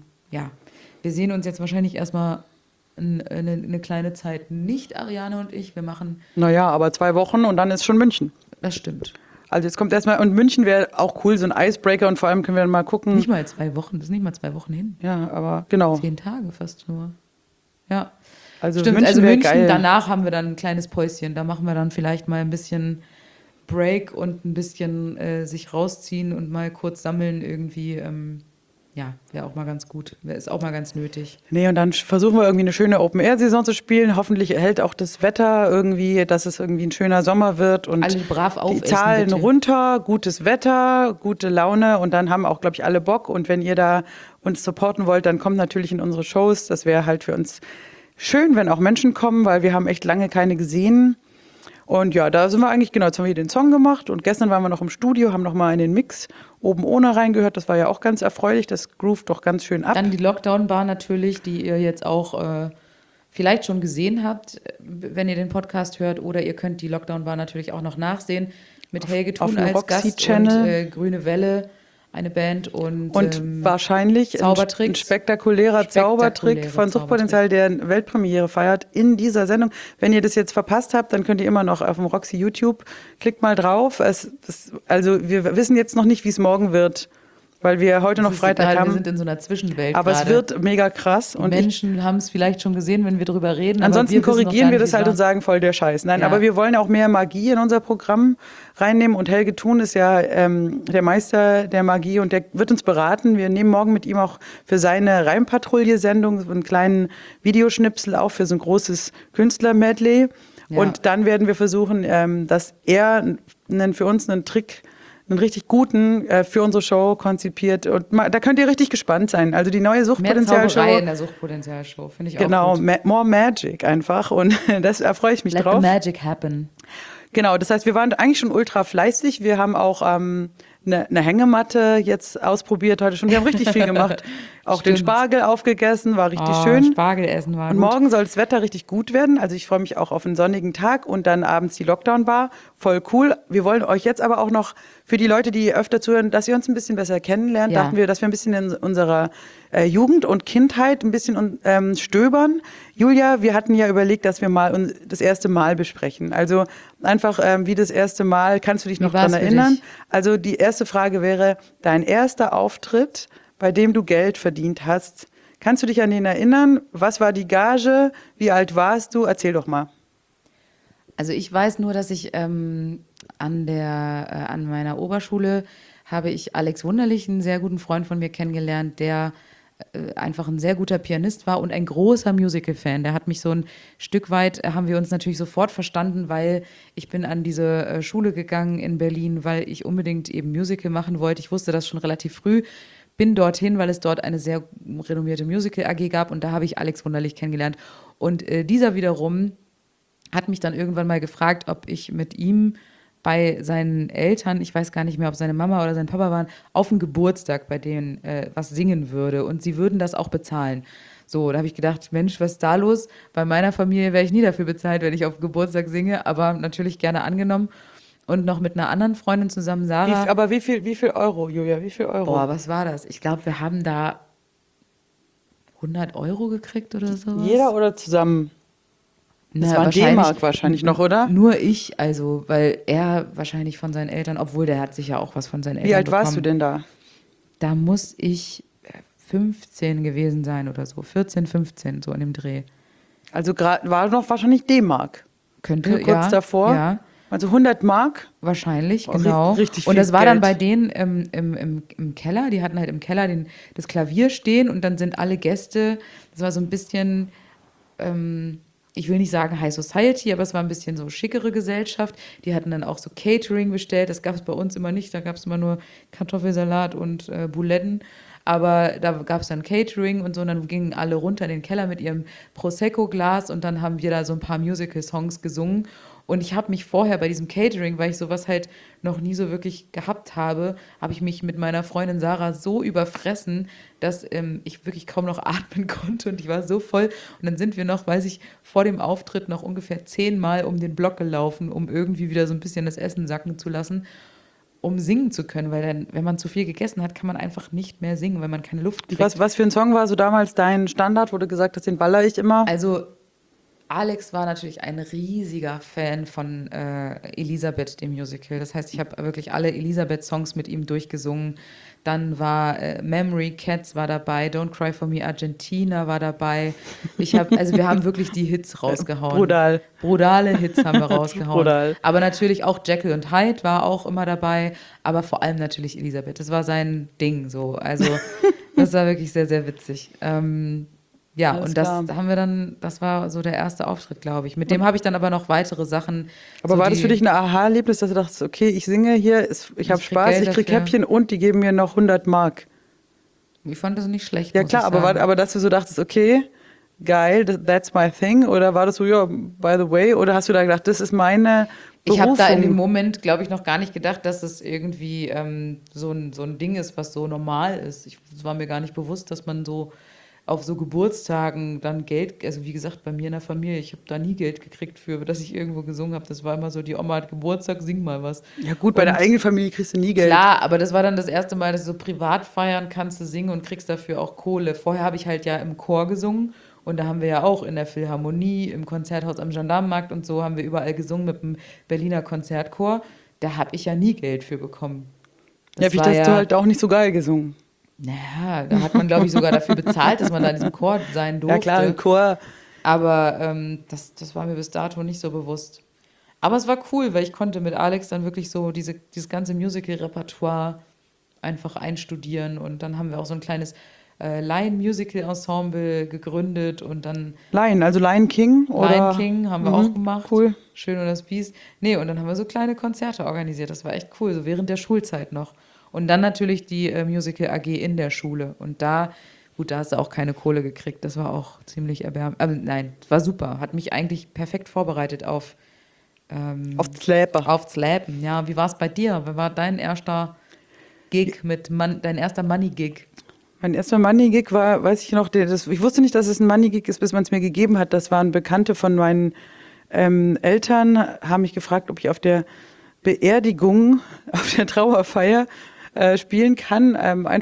sehen uns jetzt wahrscheinlich erstmal eine kleine Zeit nicht, Ariane und ich. Wir machen, Naja, aber 2 Wochen und dann ist schon München. das stimmt. Also jetzt kommt erstmal, und München wäre auch cool, so ein Icebreaker und vor allem können wir dann mal gucken. Nicht mal 2 Wochen, das ist nicht mal 2 Wochen hin. Ja, aber genau. 10 Tage fast nur. Ja, Also stimmt. München Also wäre München, geil. danach haben wir dann ein kleines Päuschen. Da machen wir dann vielleicht mal ein bisschen Break und ein bisschen sich rausziehen und mal kurz sammeln irgendwie. Ja, wäre auch mal ganz gut. Ist auch mal ganz nötig. Nee, und dann versuchen wir irgendwie eine schöne Open-Air-Saison zu spielen. Hoffentlich hält auch das Wetter irgendwie, dass es irgendwie ein schöner Sommer wird. Und Alle brav die aufessen, Zahlen bitte. runter, gutes Wetter, gute Laune und dann haben auch, glaube ich, alle Bock. Und wenn ihr da uns supporten wollt, dann kommt natürlich in unsere Shows. Das wäre halt für uns schön, wenn auch Menschen kommen, weil wir haben echt lange keine gesehen. Und ja, da sind wir eigentlich, genau, jetzt haben wir den Song gemacht und gestern waren wir noch im Studio, haben noch mal in den Mix oben ohne reingehört. Das war ja auch ganz erfreulich, das groovt doch ganz schön ab. Dann die Lockdown-Bar natürlich, die ihr jetzt auch vielleicht schon gesehen habt, wenn ihr den Podcast hört. Oder ihr könnt die Lockdown-Bar natürlich auch noch nachsehen mit Helge Thun dem als Roxy Gast Channel. und Grüne Welle, eine Band. Und wahrscheinlich ein spektakulärer Zaubertrick von Suchtpotenzial, der eine Weltpremiere feiert in dieser Sendung. Wenn ihr das jetzt verpasst habt, dann könnt ihr immer noch auf dem Roxy YouTube, klickt mal drauf. Also wir wissen jetzt noch nicht, wie es morgen wird, weil wir heute noch Freitag haben. Wir sind in so einer Zwischenwelt aber gerade. Es wird mega krass. Die Menschen haben es vielleicht schon gesehen, wenn wir drüber reden. Ansonsten korrigieren wir das halt und sagen, voll der Scheiß. Nein, aber wir wollen auch mehr Magie in unser Programm reinnehmen. Und Helge Thun ist ja der Meister der Magie und der wird uns beraten. Wir nehmen morgen mit ihm auch für seine Reimpatrouille-Sendung so einen kleinen Videoschnipsel auf für so ein großes Künstler-Medley. Ja. Und dann werden wir versuchen, dass er für uns einen Trick, einen richtig guten für unsere Show konzipiert. Und da könnt ihr richtig gespannt sein. Also die neue Suchtpotenzial-Show. Mehr Zauberei in der Suchtpotenzial-Show, finde ich auch genau, gut. More Magic einfach. Und da freue ich mich drauf. Let the magic happen. Genau, das heißt, wir waren eigentlich schon ultra fleißig. Wir haben auch eine Hängematte jetzt ausprobiert heute schon. Wir haben richtig viel gemacht. Auch den Spargel aufgegessen, war richtig schön. Spargel essen war und gut. Morgen soll das Wetter richtig gut werden. Also ich freue mich auch auf einen sonnigen Tag und dann abends die Lockdown-Bar. Voll cool. Wir wollen euch jetzt aber auch noch für die Leute, die öfter zuhören, dass ihr uns ein bisschen besser kennenlernt, dachten wir, dass wir ein bisschen in unserer Jugend und Kindheit ein bisschen stöbern. Julia, wir hatten ja überlegt, dass wir mal das erste Mal besprechen. Also einfach wie das erste Mal, kannst du dich noch daran erinnern? Also die erste Frage wäre, dein erster Auftritt, bei dem du Geld verdient hast. Kannst du dich an den erinnern? Was war die Gage? Wie alt warst du? Erzähl doch mal. Also ich weiß nur, dass ich an meiner Oberschule habe ich Alex Wunderlich, einen sehr guten Freund von mir kennengelernt, der einfach ein sehr guter Pianist war und ein großer Musical-Fan. Der hat mich so ein Stück weit, haben wir uns natürlich sofort verstanden, weil ich bin an diese Schule gegangen in Berlin, weil ich unbedingt eben Musical machen wollte. Ich wusste das schon relativ früh, bin dorthin, weil es dort eine sehr renommierte Musical-AG gab und da habe ich Alex Wunderlich kennengelernt. Und dieser wiederum hat mich dann irgendwann mal gefragt, ob ich mit ihm bei seinen Eltern, ich weiß gar nicht mehr, ob seine Mama oder sein Papa waren, auf dem Geburtstag bei denen was singen würde und sie würden das auch bezahlen. So, da habe ich gedacht, Mensch, was ist da los? Bei meiner Familie wäre ich nie dafür bezahlt, wenn ich auf Geburtstag singe, aber natürlich gerne angenommen. Und noch mit einer anderen Freundin zusammen, Sarah. Aber wie viel Euro, Julia? Wie viel Euro? Boah, was war das? Ich glaube, wir haben da 100 Euro gekriegt oder sowas. Jeder oder zusammen? Das Na, war D-Mark wahrscheinlich noch, oder? Nur ich, also, weil er wahrscheinlich von seinen Eltern, obwohl der hat sicher auch was von seinen Eltern Wie alt bekommen. warst du denn da? Da muss ich 15 gewesen sein oder so, 14, 15, so in dem Dreh. Also war noch wahrscheinlich D-Mark. Könnte, kurz davor? Ja. Also 100 Mark? Wahrscheinlich, genau. Richtig viel und das war dann Geld. bei denen im Keller, die hatten halt im Keller das Klavier stehen und dann sind alle Gäste, das war so ein bisschen, ich will nicht sagen High Society, aber es war ein bisschen so schickere Gesellschaft. Die hatten dann auch so Catering bestellt, das gab es bei uns immer nicht, da gab es immer nur Kartoffelsalat und Buletten. Aber da gab es dann Catering und so und dann gingen alle runter in den Keller mit ihrem Prosecco-Glas und dann haben wir da so ein paar Musical-Songs gesungen. Und ich habe mich vorher bei diesem Catering, weil ich sowas halt noch nie so wirklich gehabt habe, habe ich mich mit meiner Freundin Sarah so überfressen, dass ich wirklich kaum noch atmen konnte und ich war so voll. Und dann sind wir noch, weiß ich, vor dem Auftritt noch ungefähr 10 Mal um den Block gelaufen, um irgendwie wieder so ein bisschen das Essen sacken zu lassen, um singen zu können. Weil dann, wenn man zu viel gegessen hat, kann man einfach nicht mehr singen, weil man keine Luft kriegt. Was für ein Song war so damals dein Standard, wo du gesagt hast, den baller ich immer? Also Alex war natürlich ein riesiger Fan von Elisabeth, dem Musical. Das heißt, ich habe wirklich alle Elisabeth-Songs mit ihm durchgesungen. Dann war Memory Cats war dabei, Don't Cry for Me Argentina war dabei. Wir haben wirklich die Hits rausgehauen. Brutal. Brutale Hits haben wir rausgehauen. Brutal. Aber natürlich auch Jekyll und Hyde war auch immer dabei. Aber vor allem natürlich Elisabeth. Das war sein Ding so. Also das war wirklich sehr, sehr witzig. Ja, Alles und das klar. haben wir dann, das war so der erste Auftritt, glaube ich. Mit dem habe ich dann aber noch weitere Sachen. Aber so war das für dich ein Aha-Erlebnis, dass du dachtest, okay, ich singe hier, ich habe krieg Spaß, Geld ich krieg dafür. Häppchen und die geben mir noch 100 Mark? Ich fand das nicht schlecht. Ja muss klar, ich sagen. aber dass du so dachtest, okay, geil, that's my thing? Oder war das so, ja, by the way? Oder hast du da gedacht, das ist meine Ich Berufung? habe da in dem Moment, glaube ich, noch gar nicht gedacht, dass es irgendwie so ein Ding ist, was so normal ist. Es war mir gar nicht bewusst, dass man so auf so Geburtstagen dann Geld, also wie gesagt, bei mir in der Familie, ich habe da nie Geld gekriegt für, dass ich irgendwo gesungen habe. Das war immer so, die Oma hat Geburtstag, sing mal was. Ja gut, bei der Und eigenen Familie kriegst du nie Geld. klar, aber das war dann das erste Mal, dass du so privat feiern kannst, du singen und kriegst dafür auch Kohle. Vorher habe ich halt ja im Chor gesungen und da haben wir ja auch in der Philharmonie, im Konzerthaus am Gendarmenmarkt und so haben wir überall gesungen mit dem Berliner Konzertchor. Da habe ich ja nie Geld für bekommen. Ja, Das vielleicht war hast du ja, halt auch nicht so geil gesungen. naja, da hat man, glaube ich, sogar dafür bezahlt, dass man da in diesem Chor sein Ja klar, im durfte. Chor. Aber das war mir bis dato nicht so bewusst. Aber es war cool, weil ich konnte mit Alex dann wirklich so dieses ganze Musical-Repertoire einfach einstudieren. Und dann haben wir auch so ein kleines Lion-Musical-Ensemble gegründet und dann Lion, also Lion King oder? Lion King haben wir auch gemacht. Cool. Schön und das Biest. Nee, und dann haben wir so kleine Konzerte organisiert. Das war echt cool, so während der Schulzeit noch. Und dann natürlich die Musical AG in der Schule. Und da, gut, da hast du auch keine Kohle gekriegt. Das war auch ziemlich erbärmlich. Aber nein, war super. Hat mich eigentlich perfekt vorbereitet auf Auf die Släper. aufs Leben. Ja, wie war es bei dir? Wer war dein erster Gig dein erster Money-Gig? Mein erster Money-Gig war, weiß ich noch, ich wusste nicht, dass es ein Money-Gig ist, bis man es mir gegeben hat. Das waren Bekannte von meinen Eltern, haben mich gefragt, ob ich auf der Beerdigung, auf der Trauerfeier spielen kann.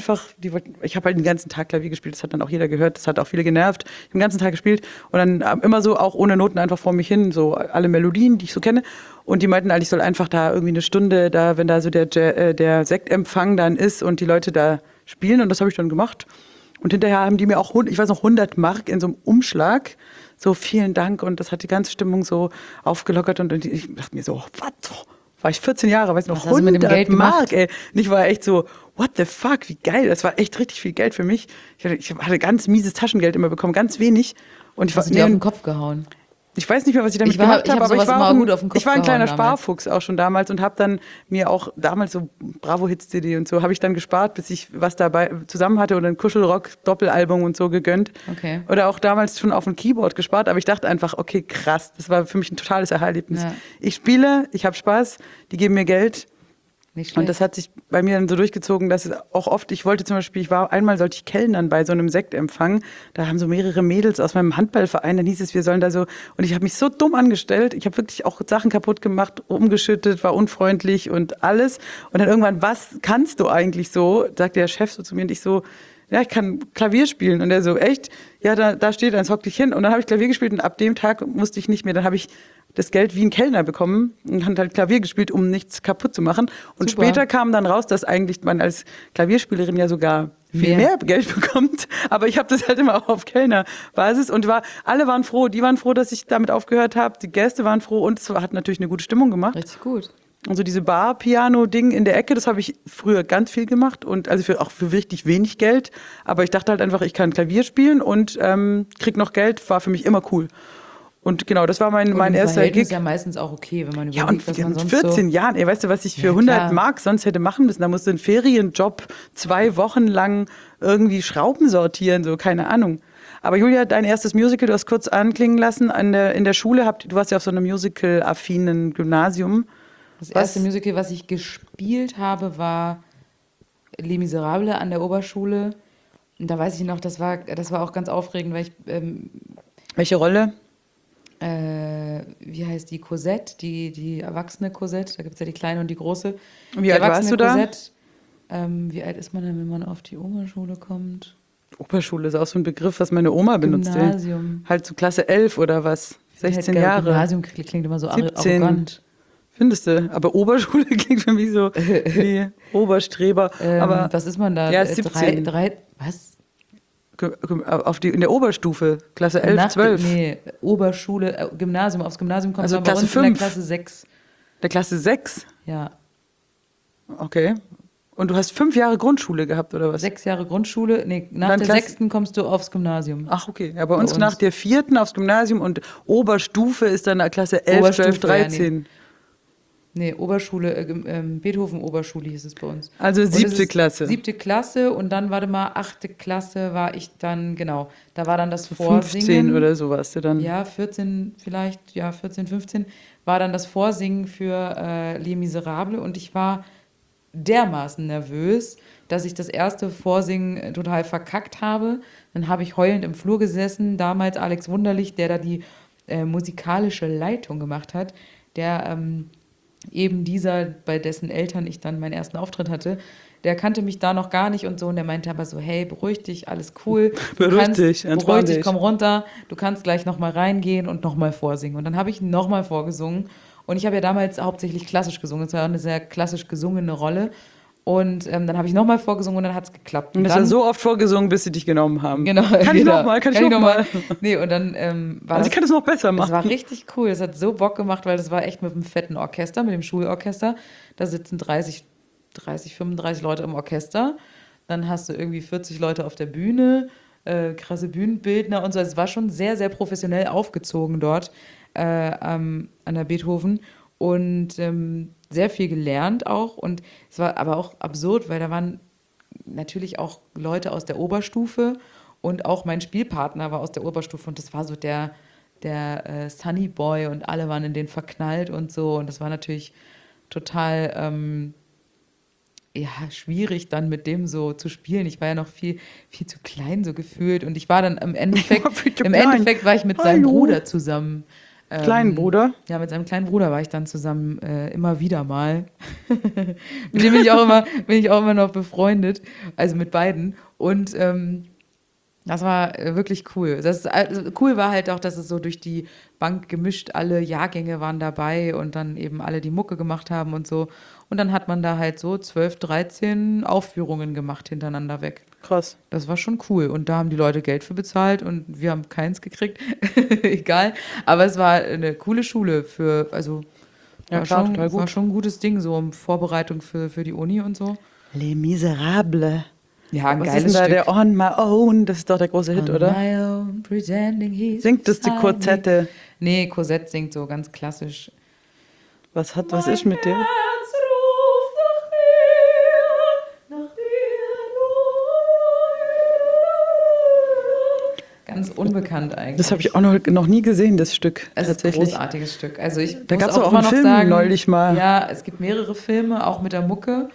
Ich habe halt den ganzen Tag Klavier gespielt, das hat dann auch jeder gehört, das hat auch viele genervt. Ich habe den ganzen Tag gespielt und dann immer so auch ohne Noten einfach vor mich hin, so alle Melodien, die ich so kenne. Und die meinten halt, ich soll einfach da irgendwie eine Stunde, da, wenn da so der Sektempfang dann ist und die Leute da spielen, und das habe ich dann gemacht. Und hinterher haben die mir auch, ich weiß noch, 100 Mark in so einem Umschlag, so vielen Dank, und das hat die ganze Stimmung so aufgelockert, und ich dachte mir so, was? War ich 14 Jahre, weiß noch, Was hast du mit dem 100 Geld gemacht? Mark, ey. Und ich war echt so, what the fuck, wie geil, das war echt richtig viel Geld für mich. Ich hatte ganz mieses Taschengeld immer bekommen, ganz wenig. Und ich war, Hast du dir auf den Kopf gehauen? ich weiß nicht mehr, was ich damit Ich hab gemacht habe, aber sowas ich war, immer auch gut auf den Kopf ich war ein kleiner gehauen damals. Sparfuchs auch schon damals und habe dann mir auch damals so Bravo-Hits-CD und so habe ich dann gespart, bis ich was dabei zusammen hatte, oder ein Kuschelrock-Doppelalbum und so gegönnt. Okay. Oder auch damals schon auf ein Keyboard gespart, aber ich dachte einfach, okay, krass, das war für mich ein totales Erlebnis. Ja. Ich spiele, ich habe Spaß, die geben mir Geld. Nicht Und schlecht. das hat sich bei mir dann so durchgezogen, dass es auch oft, ich wollte zum Beispiel, einmal sollte ich kellnern bei so einem Sektempfang, da haben so mehrere Mädels aus meinem Handballverein, dann hieß es, wir sollen da so, und ich habe mich so dumm angestellt, ich habe wirklich auch Sachen kaputt gemacht, umgeschüttet, war unfreundlich und alles. Und dann irgendwann, was kannst du eigentlich so, sagt der Chef so zu mir, und ich so, ja, ich kann Klavier spielen. Und er so, echt? Ja, da steht eins, hock dich hin. Und dann habe ich Klavier gespielt und ab dem Tag musste ich nicht mehr. Dann habe ich das Geld wie ein Kellner bekommen und habe halt Klavier gespielt, um nichts kaputt zu machen. Und Super. später kam dann raus, dass eigentlich man als Klavierspielerin ja sogar viel mehr Geld bekommt. Aber ich habe das halt immer auch auf Kellnerbasis und alle waren froh. Die waren froh, dass ich damit aufgehört habe. Die Gäste waren froh und es hat natürlich eine gute Stimmung gemacht. Richtig gut. Und so diese Bar-Piano-Ding in der Ecke, das habe ich früher ganz viel gemacht und also auch für richtig wenig Geld. Aber ich dachte halt einfach, ich kann Klavier spielen und krieg noch Geld, war für mich immer cool. Und genau, das war mein Und erster Verhältnis Gig. ja meistens auch okay, wenn man Ja, und überlegt, was man mit sonst 14 so... Jahren, ey, weißt du, was ich für Ja, 100 klar. Mark sonst hätte machen müssen? Da musste ein Ferienjob 2 Wochen lang irgendwie Schrauben sortieren, so, keine Ahnung. Aber Julia, dein erstes Musical, du hast kurz anklingen lassen, in der Schule, du warst ja auf so einem musical-affinen Gymnasium. Das erste Musical, was ich gespielt habe, war Les Miserables an der Oberschule. Und da weiß ich noch, das war auch ganz aufregend, weil ich, Welche Rolle? wie heißt die, Cosette, die erwachsene Cosette, da gibt es ja die kleine und die große. Wie Die alt warst erwachsene du da? Cosette, wie alt ist man denn, wenn man auf die Oberschule kommt? Oberschule ist auch so ein Begriff, was meine Oma benutzt. ey. Gymnasium. Halt so Klasse 11 oder was? 16 Halt, Jahre. Gymnasium klingt immer so 17. arrogant. Findest du? Aber Oberschule klingt für mich so wie Oberstreber. Aber Was ist man da? Ja, 17. Was? in der Oberstufe, Klasse 11, 12. Nee, Oberschule, Gymnasium. Aufs Gymnasium kommt Also man bei Klasse uns in der 5. Klasse 6. Der Klasse 6? Ja. Okay. Und du hast 5 Jahre Grundschule gehabt, oder was? 6 Jahre Grundschule. Nee, nach dann der Klasse- 6. kommst du aufs Gymnasium. Ach, okay. Ja, bei uns uns. nach der 4. aufs Gymnasium und Oberstufe ist dann Klasse 11, 12, Oberstufe, ja, 13. Nee, Oberschule, Beethoven-Oberschule hieß es bei uns. Also Und es 7. ist Klasse. 7. Klasse und dann, warte mal, 8. Klasse war ich dann, genau, da war dann das 15 Vorsingen. oder so warst du dann. Ja, 14 vielleicht, ja, 14, 15 war dann das Vorsingen für Les Miserables und ich war dermaßen nervös, dass ich das erste Vorsingen total verkackt habe. Dann habe ich heulend im Flur gesessen, damals Alex Wunderlich, der da die musikalische Leitung gemacht hat, der eben dieser, bei dessen Eltern ich dann meinen ersten Auftritt hatte, der kannte mich da noch gar nicht und so und der meinte aber so, hey, beruhig dich, alles cool. Beruhig dich, entspann beruhig dich, dich. komm runter, du kannst gleich nochmal reingehen und nochmal vorsingen. Und dann habe ich nochmal vorgesungen und ich habe ja damals hauptsächlich klassisch gesungen, es war eine sehr klassisch gesungene Rolle und dann habe ich nochmal vorgesungen und dann hat es geklappt. Und das dann, hast du so oft vorgesungen, bis sie dich genommen haben. genau, Kann ich genau. nochmal, kann ich nochmal. Nee, und dann war Also ich kann das noch besser das machen. war richtig cool. Es hat so Bock gemacht, weil das war echt mit einem fetten Orchester, mit dem Schulorchester. Da sitzen 30, 35 Leute im Orchester. Dann hast du irgendwie 40 Leute auf der Bühne, krasse Bühnenbildner und so. Es war schon sehr, sehr professionell aufgezogen dort an der Beethoven und sehr viel gelernt auch. Und es war aber auch absurd, weil da waren natürlich auch Leute aus der Oberstufe und auch mein Spielpartner war aus der Oberstufe und das war so der Sunny Boy und alle waren in den verknallt und so und das war natürlich total ja, schwierig dann mit dem so zu spielen. Ich war ja noch viel, viel zu klein so gefühlt und ich war dann im Endeffekt war ich mit seinem Hallo. Bruder zusammen. Kleinen Bruder. Ja, mit seinem kleinen Bruder war ich dann zusammen immer wieder mal. Mit dem bin ich auch immer noch befreundet, also mit beiden. Und das war wirklich cool. Cool war halt auch, dass es so durch die Bank gemischt, alle Jahrgänge waren dabei und dann eben alle die Mucke gemacht haben und so. Und dann hat man da halt so 12, 13 Aufführungen gemacht hintereinander weg. Krass. Das war schon cool. Und da haben die Leute Geld für bezahlt und wir haben keins gekriegt. Egal. Aber es war eine coole Schule für, also Ja, war, klar, schon, total gut. war schon ein gutes Ding, so in Vorbereitung für die Uni und so. Les Miserables. Ja, ein Was ist geiles denn da Stück. der On My Own? Das ist doch der große Hit, On oder? my own, pretending he's Singt das die beside Quartette? me. Nee, Cosette singt so ganz klassisch. Was ist mit dir? Herz ruft nach dir nur. Ganz unbekannt eigentlich. Das habe ich auch noch nie gesehen, das Stück. Es ist ein tatsächlich. großartiges Stück. Also ich Da muss gab's auch immer einen noch Film sagen, neulich mal. Ja, es gibt mehrere Filme, auch mit der Mucke.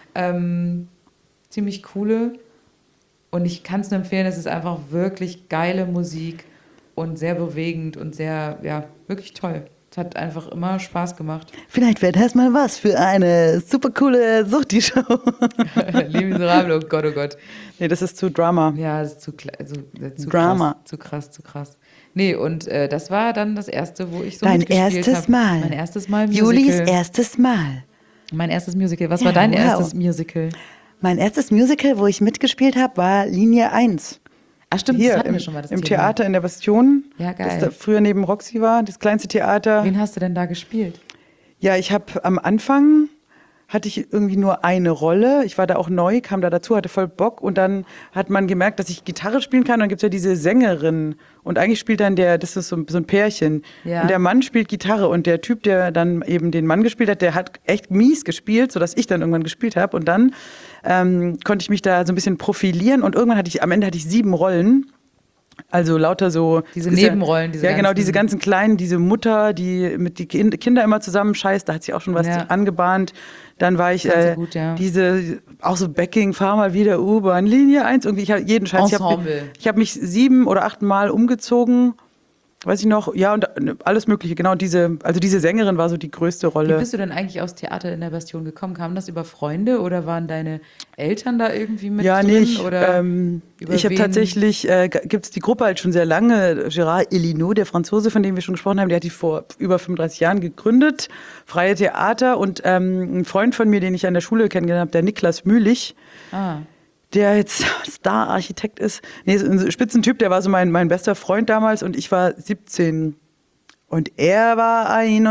Ziemlich coole. Und ich kann es nur empfehlen, es ist einfach wirklich geile Musik und sehr bewegend und sehr, ja, wirklich toll. Es hat einfach immer Spaß gemacht. Vielleicht wäre das mal was für eine super coole Suchti-Show. Les Miserables, oh Gott, oh Gott. Nee, das ist zu Drama. Ja, das ist zu Drama. krass, zu krass. Nee, und das war dann das erste, wo ich so Dein mitgespielt erstes hab. Mal. Mein erstes Mal Musical. Julis erstes Mal. Mein erstes Musical. Was Ja, war dein wow. erstes Musical? Mein erstes Musical, wo ich mitgespielt habe, war Linie 1. Ach stimmt, Hier das hatten im, wir schon mal, das im Thema. Theater in der Bastion. Ja, geil. Das da früher neben Roxy war, das kleinste Theater. Wen hast du denn da gespielt? Ja, ich habe am Anfang hatte ich irgendwie nur eine Rolle. Ich war da auch neu, kam da dazu, hatte voll Bock und dann hat man gemerkt, dass ich Gitarre spielen kann. Und dann gibt es ja diese Sängerin und eigentlich spielt dann das ist so ein Pärchen. Ja. Und der Mann spielt Gitarre und der Typ, der dann eben den Mann gespielt hat, der hat echt mies gespielt, sodass ich dann irgendwann gespielt habe. Und dann konnte ich mich da so ein bisschen profilieren und irgendwann am Ende hatte ich 7 Rollen. Also lauter so... Diese ist ja- Nebenrollen, diese Ja, genau, ganzen- diese ganzen kleinen, diese Mutter, die mit die Kinder immer zusammenscheißt, da hat sich auch schon was Ja. angebahnt. Dann war ich Ganz so gut, ja. diese, auch so Backing, fahr mal wieder U-Bahn, Linie 1, irgendwie, ich habe jeden Scheiß. Ensemble. Ich hab mich 7 oder 8 Mal umgezogen, weiß ich noch, ja, und alles Mögliche, genau, diese Sängerin war so die größte Wie Rolle. bist du denn eigentlich aufs Theater in der Bastion gekommen? Kam das über Freunde oder waren deine Eltern da irgendwie mit Ja, drin? nee, ich oder habe wen? tatsächlich, gibt es die Gruppe halt schon sehr lange. Gérard Elinot, der Franzose, von dem wir schon gesprochen haben, der hat die vor über 35 Jahren gegründet. Freie Theater und ein Freund von mir, den ich an der Schule kennengelernt habe, der Niklas Mühlich, der jetzt Star-Architekt ist. Nee, so ein Spitzentyp, der war so mein bester Freund damals und ich war 17. Und er war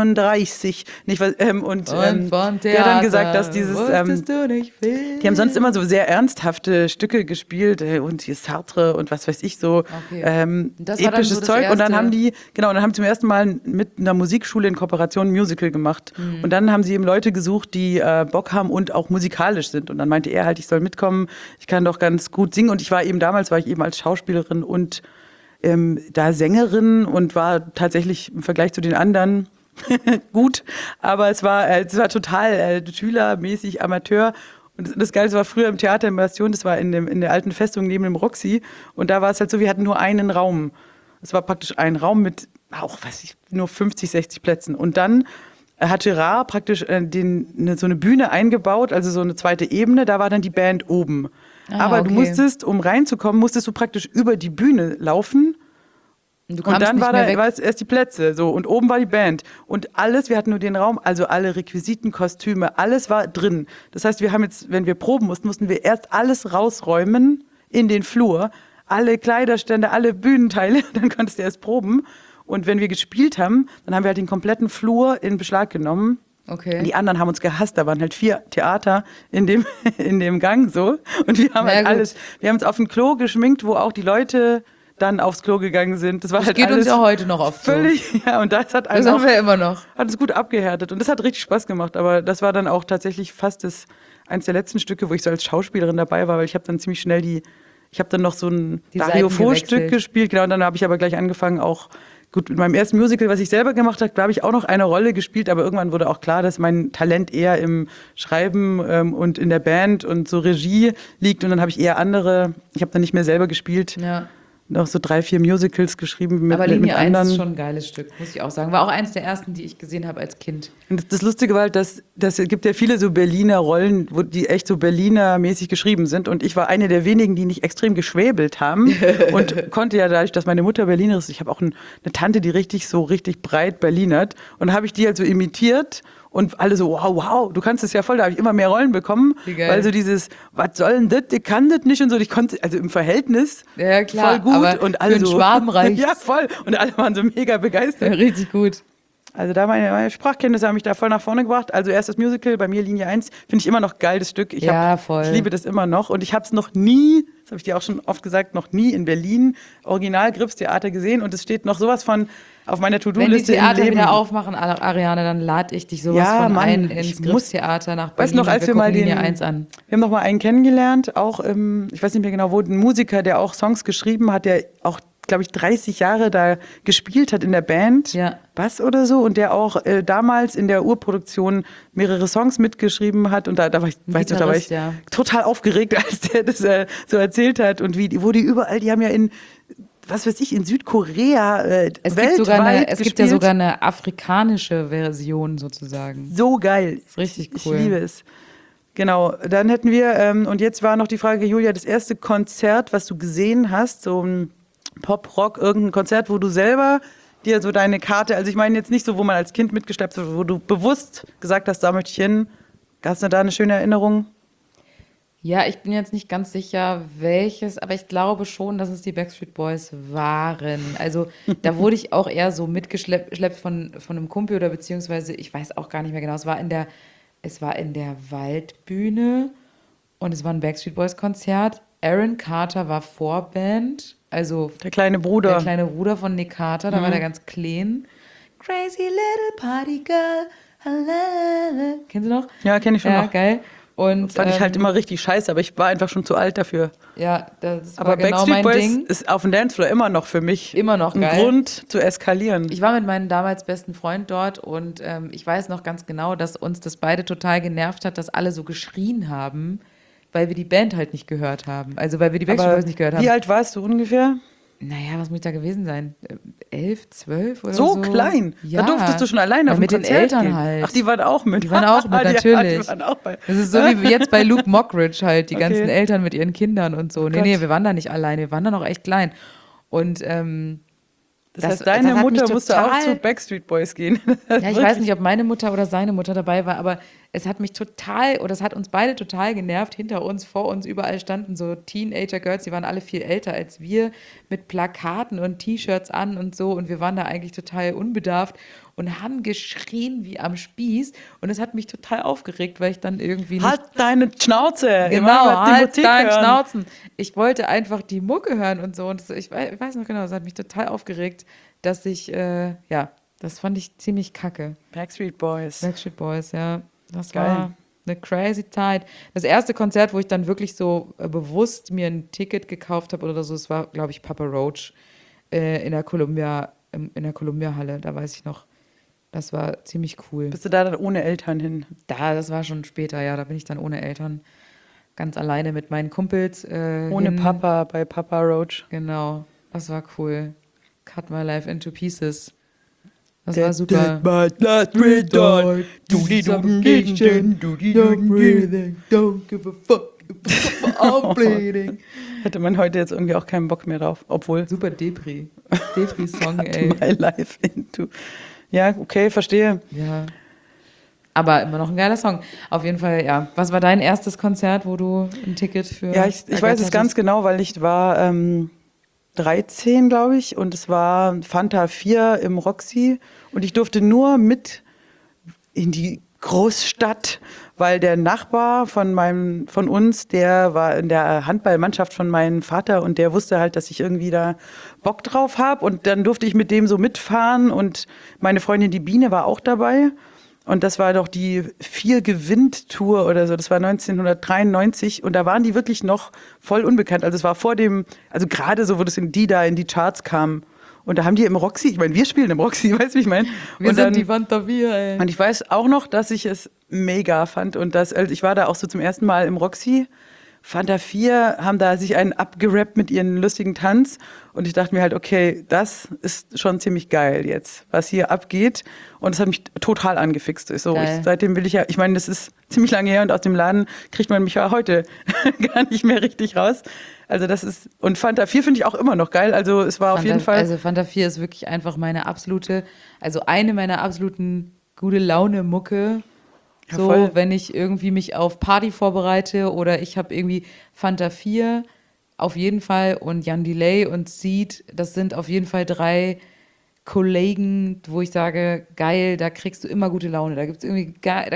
31. Nicht, Von der hat dann gesagt, dass wusstest du nicht viel. die haben sonst immer so sehr ernsthafte Stücke gespielt und hier Sartre und was weiß ich so Das war dann episches so das Zeug. Und dann erste- haben die zum ersten Mal mit einer Musikschule in Kooperation ein Musical gemacht. Und dann haben sie eben Leute gesucht, die Bock haben und auch musikalisch sind. Und dann meinte er halt, ich soll mitkommen, ich kann doch ganz gut singen. Und damals war ich eben als Schauspielerin und da Sängerin und war tatsächlich im Vergleich zu den anderen gut, aber es war total schülermäßig Amateur. Und das Geile war früher im Theater in Bastion, das war in der alten Festung neben dem Roxy. Und da war es halt so, wir hatten nur einen Raum. Es war praktisch ein Raum mit auch, nur 50, 60 Plätzen. Und dann hat Gerard praktisch so eine Bühne eingebaut, also so eine zweite Ebene, da war dann die Band oben. Aber du musstest, um reinzukommen, musstest du praktisch über die Bühne laufen. Und dann war es erst die Plätze, so, und oben war die Band. Und alles, wir hatten nur den Raum, also alle Requisiten, Kostüme, alles war drin. Das heißt, wir haben jetzt, wenn wir proben mussten wir erst alles rausräumen in den Flur. Alle Kleiderstände, alle Bühnenteile, dann konntest du erst proben. Und wenn wir gespielt haben, dann haben wir halt den kompletten Flur in Beschlag genommen. Okay. Die anderen haben uns gehasst, da waren halt 4 Theater in dem Gang so. Und wir haben wir haben uns auf dem Klo geschminkt, wo auch die Leute dann aufs Klo gegangen sind. Das war Das halt geht alles uns ja heute noch oft völlig, ja, und das hat Das haben wir immer noch. hat es gut abgehärtet und das hat richtig Spaß gemacht, aber das war dann auch tatsächlich fast eins der letzten Stücke, wo ich so als Schauspielerin dabei war, weil ich habe dann ziemlich schnell ich habe dann noch so ein Die Dario Seiten Fo-Stück gewechselt. gespielt, genau, und dann habe ich aber gleich angefangen auch, gut, mit meinem ersten Musical, was ich selber gemacht habe, habe ich auch noch eine Rolle gespielt, aber irgendwann wurde auch klar, dass mein Talent eher im Schreiben und in der Band und so Regie liegt und dann habe ich eher ich habe dann nicht mehr selber gespielt. Ja. Noch so 3, 4 Musicals geschrieben Aber mit Linie 1 anderen. ist schon ein geiles Stück, muss ich auch sagen. War auch eins der ersten, die ich gesehen habe als Kind. Und das Lustige war halt, dass es gibt ja viele so Berliner Rollen, die echt so Berliner-mäßig geschrieben sind. Und ich war eine der wenigen, die nicht extrem geschwäbelt haben. Und konnte ja dadurch, dass meine Mutter Berlinerin ist, ich habe auch eine Tante, die richtig breit Berlinert. Und habe ich die halt so imitiert. Und alle so, wow, du kannst es ja voll. Da habe ich immer mehr Rollen bekommen. Wie geil. Weil so dieses, was soll denn das, ich kann das nicht und so. Ich konnte, also im Verhältnis Ja, klar, voll gut. aber Und alle für einen so, Schwaben reicht's. Ja, voll. Und alle waren so mega begeistert. Ja, richtig gut. Also da meine Sprachkenntnisse haben mich da voll nach vorne gebracht. Also erst das Musical, bei mir Linie 1, finde ich immer noch geil, das Stück. Ich liebe das immer noch. Und ich habe es noch nie, das habe ich dir auch schon oft gesagt, noch nie in Berlin Original Grips Theater gesehen. Und es steht noch sowas von auf meiner Wenn die To-Do-Liste im Theater Leben. wieder aufmachen, Ariane, dann lade ich dich sowas Ja, von Mann, ein ich ins muss- Grips-Theater nach Berlin. Weißt du noch, als und wir mal gucken den, Linie 1 an. wir haben noch mal einen kennengelernt, auch ich weiß nicht mehr genau wo, ein Musiker, der auch Songs geschrieben hat, der auch, glaube ich, 30 Jahre da gespielt hat in der Band, Ja. Bass oder so, und der auch damals in der Urproduktion mehrere Songs mitgeschrieben hat und da war ich, weißt du, da war ich Gitarrist, ja. total aufgeregt, als der das so erzählt hat und wo die überall, die haben ja was weiß ich, in Südkorea Es weltweit gibt ja gespielt. sogar eine afrikanische Version sozusagen. So geil. ist richtig Ich cool. liebe es. Genau, dann hätten wir, und jetzt war noch die Frage, Julia, das erste Konzert, was du gesehen hast, so ein Pop-Rock, irgendein Konzert, wo du selber dir so deine Karte, also ich meine jetzt nicht so, wo man als Kind mitgeschleppt wird, wo du bewusst gesagt hast, da möchte ich hin. Hast du da eine schöne Erinnerung? Ja, ich bin jetzt nicht ganz sicher, welches, aber ich glaube schon, dass es die Backstreet Boys waren. Also da wurde ich auch eher so mitgeschleppt von einem Kumpel oder beziehungsweise, ich weiß auch gar nicht mehr genau, es war in der Waldbühne und es war ein Backstreet Boys Konzert. Aaron Carter war Vorband, also Der kleine Bruder. der kleine Bruder von Nick Carter, da war der ganz clean. Crazy little party girl. Halala. Kennst du noch? Ja, kenne ich schon Ja, noch. geil. Und Fand ich halt immer richtig scheiße, aber ich war einfach schon zu alt dafür. ja, das Aber war genau Backstreet mein Boys Ding. ist auf dem Dancefloor immer noch für mich Immer noch ein geil. Grund zu eskalieren. Ich war mit meinem damals besten Freund dort und ich weiß noch ganz genau, dass uns das beide total genervt hat, dass alle so geschrien haben, weil wir die Band halt nicht gehört haben. Also weil wir die Backstreet Aber Boys nicht gehört haben. wie alt warst du ungefähr? Naja, was muss ich da gewesen sein? 11, 12 oder so? So klein? Ja. Da durftest du schon alleine auf mit ein den Konzert Eltern gehen. halt. Ach, die waren auch mit. Die waren auch mit, Ja, natürlich. die waren auch bei. Das ist so wie jetzt bei Luke Mockridge halt, die Okay. ganzen Eltern mit ihren Kindern und so. Nee, Gott. nee, wir waren da nicht alleine, wir waren da noch echt klein. Und Das das heißt, deine hat mich Mutter musste auch total- zu Backstreet Boys gehen. ja, ich weiß nicht, ob meine Mutter oder seine Mutter dabei war, aber es hat mich total, oder es hat uns beide total genervt. Hinter uns, vor uns, überall standen so Teenager-Girls, die waren alle viel älter als wir, mit Plakaten und T-Shirts an und so. Und wir waren da eigentlich total unbedarft und haben geschrien wie am Spieß. Und es hat mich total aufgeregt, weil ich dann irgendwie nicht... Halt deine Schnauze! Genau, Immer die halt Musik deinen hören. Schnauzen. Ich wollte einfach die Mucke hören und so. Und ich weiß noch genau, es hat mich total aufgeregt, dass ich, das fand ich ziemlich kacke. Backstreet Boys. Backstreet Boys, ja. Das Geil. war eine crazy Zeit. Das erste Konzert, wo ich dann wirklich so bewusst mir ein Ticket gekauft habe oder so, das war, glaube ich, Papa Roach in der Columbia-Halle. Da weiß ich noch. Das war ziemlich cool. Bist du da dann ohne Eltern hin? Das war schon später, ja. Da bin ich dann ohne Eltern ganz alleine mit meinen Kumpels. Ohne hin. Papa bei Papa Roach. Genau, das war cool. Cut my life into pieces. Das war super. Don't give a fuck. I'm bleeding. Hätte man heute jetzt irgendwie auch keinen Bock mehr drauf. Obwohl, Super Depri-Song, ey. My Life into. Ja, okay, verstehe. Ja. Aber immer noch ein geiler Song. Auf jeden Fall, ja. Was war dein erstes Konzert, wo du ein Ticket für... Ja, ich weiß es ganz genau, weil ich war 13, glaube ich, und es war Fanta 4 im Roxy und ich durfte nur mit in die Großstadt, weil der Nachbar von uns, der war in der Handballmannschaft von meinem Vater und der wusste halt, dass ich irgendwie da Bock drauf habe und dann durfte ich mit dem so mitfahren und meine Freundin die Biene war auch dabei. Und das war doch die 4-Gewinnt-Tour oder so. Das war 1993 und da waren die wirklich noch voll unbekannt. Also es war vor dem, also gerade so, wo das die da in die Charts kam. Und da haben die im Roxy, ich meine, wir spielen im Roxy, weißt du, wie ich meine? Wir Und sind dann, die Fanta 4, ey. und ich weiß auch noch, dass ich es mega fand und also ich war da auch so zum ersten Mal im Roxy. Fanta 4 haben da sich einen abgerappt mit ihren lustigen Tanz und ich dachte mir halt, okay, das ist schon ziemlich geil jetzt, was hier abgeht und das hat mich total angefixt. Seitdem will ich ja, ich meine, das ist ziemlich lange her und aus dem Laden kriegt man mich ja heute gar nicht mehr richtig raus. Also das ist, und Fanta 4 finde ich auch immer noch geil, also es war auf jeden Fall... Also Fanta 4 ist wirklich einfach eine meiner absoluten gute Laune-Mucke. Ja, So, voll. wenn ich irgendwie mich auf Party vorbereite oder ich habe irgendwie Fanta 4 auf jeden Fall und Jan Delay und Seed, das sind auf jeden Fall 3 Kollegen, wo ich sage, geil, da kriegst du immer gute Laune. Da gibt es irgendwie da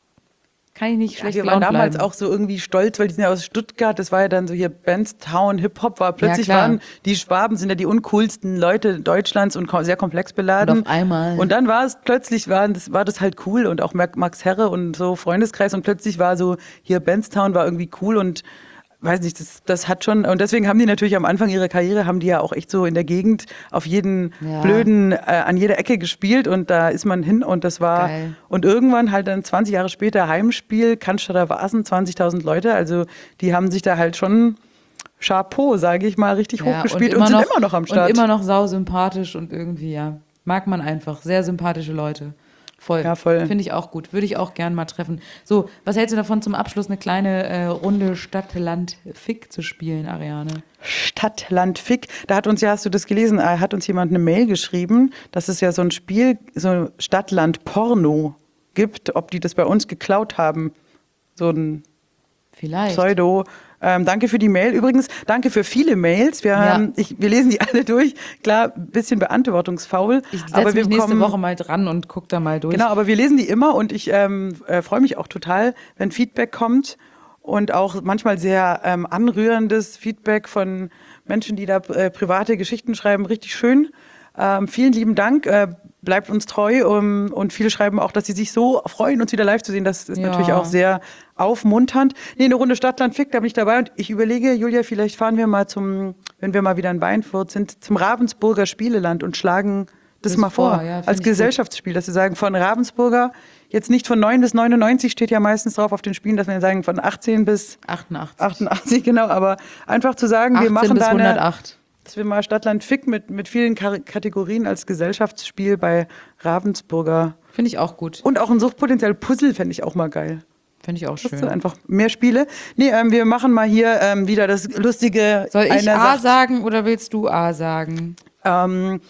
kann ich nicht Ja, schlecht wir waren gelaunt damals bleiben. auch so irgendwie stolz, weil die sind ja aus Stuttgart, das war ja dann so hier Bandstown, Hip-Hop war. Plötzlich Ja, klar. waren die Schwaben sind ja die uncoolsten Leute Deutschlands und sehr komplex beladen. Und auf einmal. Und dann war es plötzlich, war das halt cool und auch Max Herre und so Freundeskreis und plötzlich war so hier Bandstown war irgendwie cool und weiß nicht, das hat schon, und deswegen haben die natürlich am Anfang ihrer Karriere, haben die ja auch echt so in der Gegend auf jeden Ja. blöden, an jeder Ecke gespielt und da ist man hin und das war, Geil. und irgendwann halt dann 20 Jahre später Heimspiel, Cannstatter Vasen, 20.000 Leute, also die haben sich da halt schon Chapeau, sage ich mal, richtig hochgespielt und sind immer noch am Start. Und immer noch sausympathisch und irgendwie, ja, mag man einfach. Sehr sympathische Leute. Voll. Ja, voll. Finde ich auch gut. Würde ich auch gern mal treffen. So, was hältst du davon, zum Abschluss eine kleine Runde Stadt-Land-Fick zu spielen, Ariane? Stadt, Land, Fick. Da hat uns ja, hast du das gelesen, hat uns jemand eine Mail geschrieben, dass es ja so ein Spiel, so Stadt, Land, Porno gibt, ob die das bei uns geklaut haben. So ein Vielleicht. Pseudo. Danke für die Mail. Übrigens, danke für viele Mails. Wir lesen die alle durch. Klar, ein bisschen beantwortungsfaul. Ich aber setze wir mich nächste bekommen- Woche mal dran und gucke da mal durch. Genau, aber wir lesen die immer und ich freue mich auch total, wenn Feedback kommt und auch manchmal sehr anrührendes Feedback von Menschen, die da private Geschichten schreiben. Richtig schön. Vielen lieben Dank. Bleibt uns treu und viele schreiben auch, dass sie sich so freuen, uns wieder live zu sehen. Das ist Ja. natürlich auch sehr aufmunternd. Nee, eine Runde Stadtland Fick, da bin ich dabei und ich überlege, Julia, vielleicht fahren wir mal wenn wir mal wieder in Weinfurt sind, zum Ravensburger Spieleland und schlagen das mal vor, ja, find als ich Gesellschaftsspiel, dass wir sagen, von Ravensburger, jetzt nicht von 9 bis 99 steht ja meistens drauf auf den Spielen, dass wir sagen, von 18 bis 88. 88, genau, aber einfach zu sagen, 18 wir machen bis da 108. dass wir mal Stadtland Fick mit vielen Kategorien als Gesellschaftsspiel bei Ravensburger Finde ich auch gut. und auch ein Suchtpotenzial Puzzle fände ich auch mal geil. Finde ich auch Das sind schön. einfach mehr Spiele. Nee, wir machen mal hier wieder das lustige. Soll ich einer A sagt, sagen oder willst du A sagen?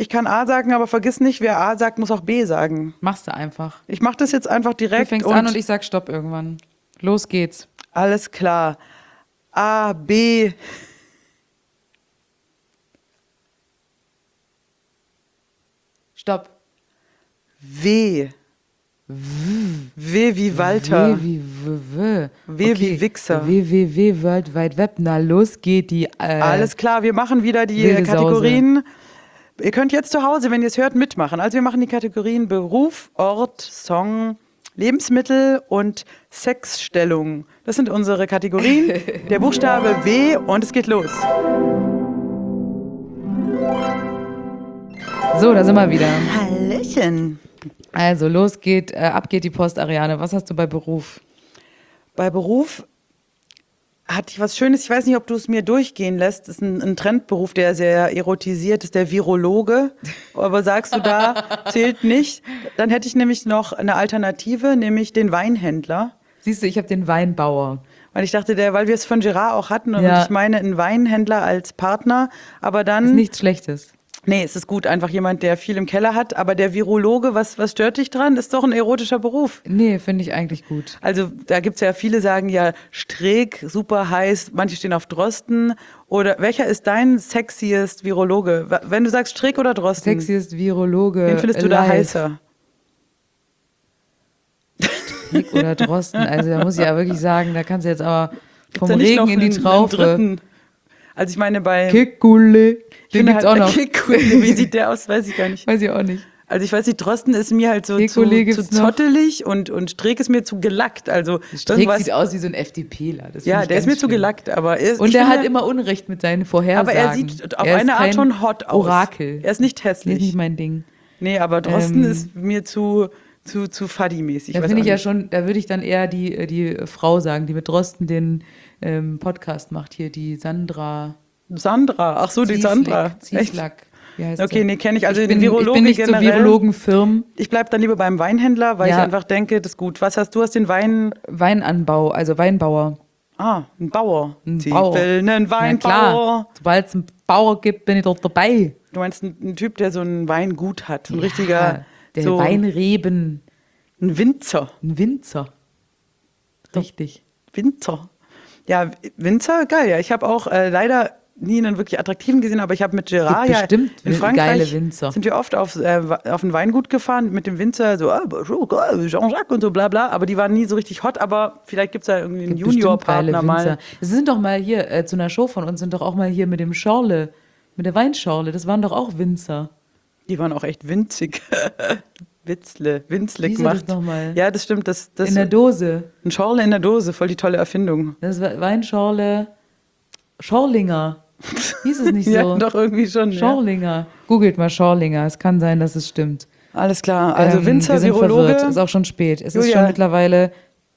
Ich kann A sagen, aber vergiss nicht, wer A sagt, muss auch B sagen. Machst du einfach. Ich mache das jetzt einfach Du direkt. fängst an und ich sag Stopp irgendwann. Los geht's. Alles klar. A, B. Stopp. W. W wie Walter. W wie W. W wie Wichser. W World Wide Web. Na, los geht die. Alles klar, wir machen wieder die wilde Kategorien. Ihr könnt jetzt zu Hause, wenn ihr es hört, mitmachen. Also wir machen die Kategorien Beruf, Ort, Song, Lebensmittel und Sexstellung. Das sind unsere Kategorien. Der Buchstabe W und es geht los. So, da sind wir wieder. Hallöchen. Also, los geht, ab geht die Post, Ariane. Was hast du bei Beruf? Bei Beruf hatte ich was Schönes. Ich weiß nicht, ob du es mir durchgehen lässt. Das ist ein Trendberuf, der sehr erotisiert ist, der Virologe. Aber sagst du, da zählt nicht? Dann hätte ich nämlich noch eine Alternative, nämlich den Weinhändler. Siehst du, ich habe den Weinbauer. Weil ich dachte, weil wir es von Gerard auch hatten und Ja. ich meine einen Weinhändler als Partner, aber dann... Ist nichts Schlechtes. Nee, es ist gut, einfach jemand, der viel im Keller hat. Aber der Virologe, was stört dich dran? Ist doch ein erotischer Beruf. Nee, finde ich eigentlich gut. Also da gibt's ja viele, sagen ja Streeck, super heiß, manche stehen auf Drosten. Oder welcher ist dein sexiest Virologe? Wenn du sagst Streeck oder Drosten, Sexiest Virologe. wen findest du da alive. heißer? Streeck oder Drosten. Also da muss ich ja wirklich sagen, da kannst du jetzt aber vom Gibt's da nicht Regen noch in die einen Traufe. dritten? Also ich meine bei... Kikule. Ich Den finde gibt's auch noch. Kikule, wie sieht der aus? Weiß ich gar nicht. Weiß ich auch nicht. Also ich weiß nicht, Drosten ist mir halt so zu Kikule gibt's noch. zottelig und Streeck ist mir zu gelackt. Also Streeck irgendwas- sieht aus wie so ein FDPler. Das ja, finde ich der ist ganz mir zu schlimm. gelackt, aber Und ich der finde, hat immer Unrecht mit seinen Vorhersagen. aber er sieht auf Er ist eine Art kein schon hot aus. Orakel. Er ist nicht Das hässlich. ist nicht mein Ding. Nee, aber Drosten ist mir zu faddy-mäßig. Da weiß finde ich auch ja nicht. schon, da würde ich dann eher die Frau sagen, die mit Drosten den Podcast macht hier, die Sandra Sandra, ach so, die Sandra. Echt? Zieslack. Wie heißt Okay, sie? nee, kenne ich. Also ich den bin, ich Virologen bin nicht so generell. Virologenfirmen. Ich bleib dann lieber beim Weinhändler, weil ich Ja. einfach denke, das ist gut. Was hast du? Hast den Wein... Weinanbau, also Weinbauer. Ah, ein Bauer. Ein Sie Bauer. will einen Na Weinbauer. klar, sobald es einen Bauer gibt, bin ich dort dabei. Du meinst ein Typ, der so ein Weingut hat. Ein richtiger... Der so Weinreben, ein Winzer. ein Winzer. Richtig. Winzer. Ja, Winzer, geil. Ja, ich habe auch leider nie einen wirklich attraktiven gesehen, aber ich habe mit Gerard Gibt ja bestimmt in Frankreich geile Winzer. sind wir oft auf ein Weingut gefahren mit dem Winzer, so bonjour, Jean-Jacques und so bla bla, aber die waren nie so richtig hot, aber vielleicht gibt es da irgendwie einen Gibt bestimmt Juniorpartner geile mal. Winzer. Sie sind doch mal hier zu einer Show von uns, sind doch auch mal hier mit dem Schorle, mit der Weinschorle. Das waren doch auch Winzer. Die waren auch echt winzig. Winzle Wie hieß das gemacht. nochmal? Ja, das stimmt. Das In der Dose. ein Schorle in der Dose, voll die tolle Erfindung. Das war Weinschorle. Schorlinger. Hieß es nicht so? Ja, doch irgendwie schon. Ja. Schorlinger. Googelt mal Schorlinger. Es kann sein, dass es stimmt. Alles klar. Also Winzer, wir sind Virologe, verwirrt. Ist auch schon spät. Es ist Julia. schon mittlerweile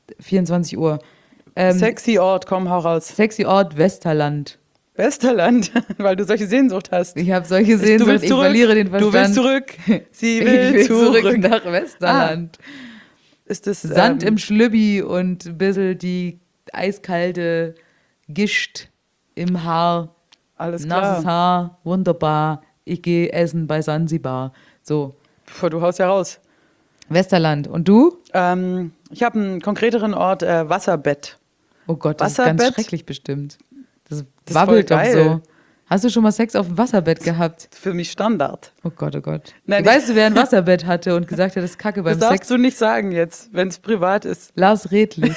24 Uhr. sexy Ort, komm, hau raus. Sexy Ort Westerland. Westerland, weil du solche Sehnsucht hast. Ich habe solche Du Sehnsucht, willst ich zurück. verliere den Verstand. Du willst zurück. Sie Ich will, will zurück. zurück nach Westerland. Ist das Sand im Schlübbi und ein bisschen die eiskalte Gischt im Haar. alles Nasses klar. Haar, wunderbar. Ich gehe essen bei Sansibar. So, Puh, du haust ja raus. Westerland. Und du? Ich habe einen konkreteren Ort, Wasserbett. Oh Gott, das ist ganz Wasserbett? schrecklich bestimmt. Das ist wabbelt voll doch geil. so. Hast du schon mal Sex auf dem Wasserbett gehabt? Für mich Standard. Oh Gott, oh Gott. Nein, Weißt du, wer ein Wasserbett hatte und gesagt hat, das ist Kacke beim Das darfst Sex? du nicht sagen jetzt, wenn es privat ist. Lars Redlich.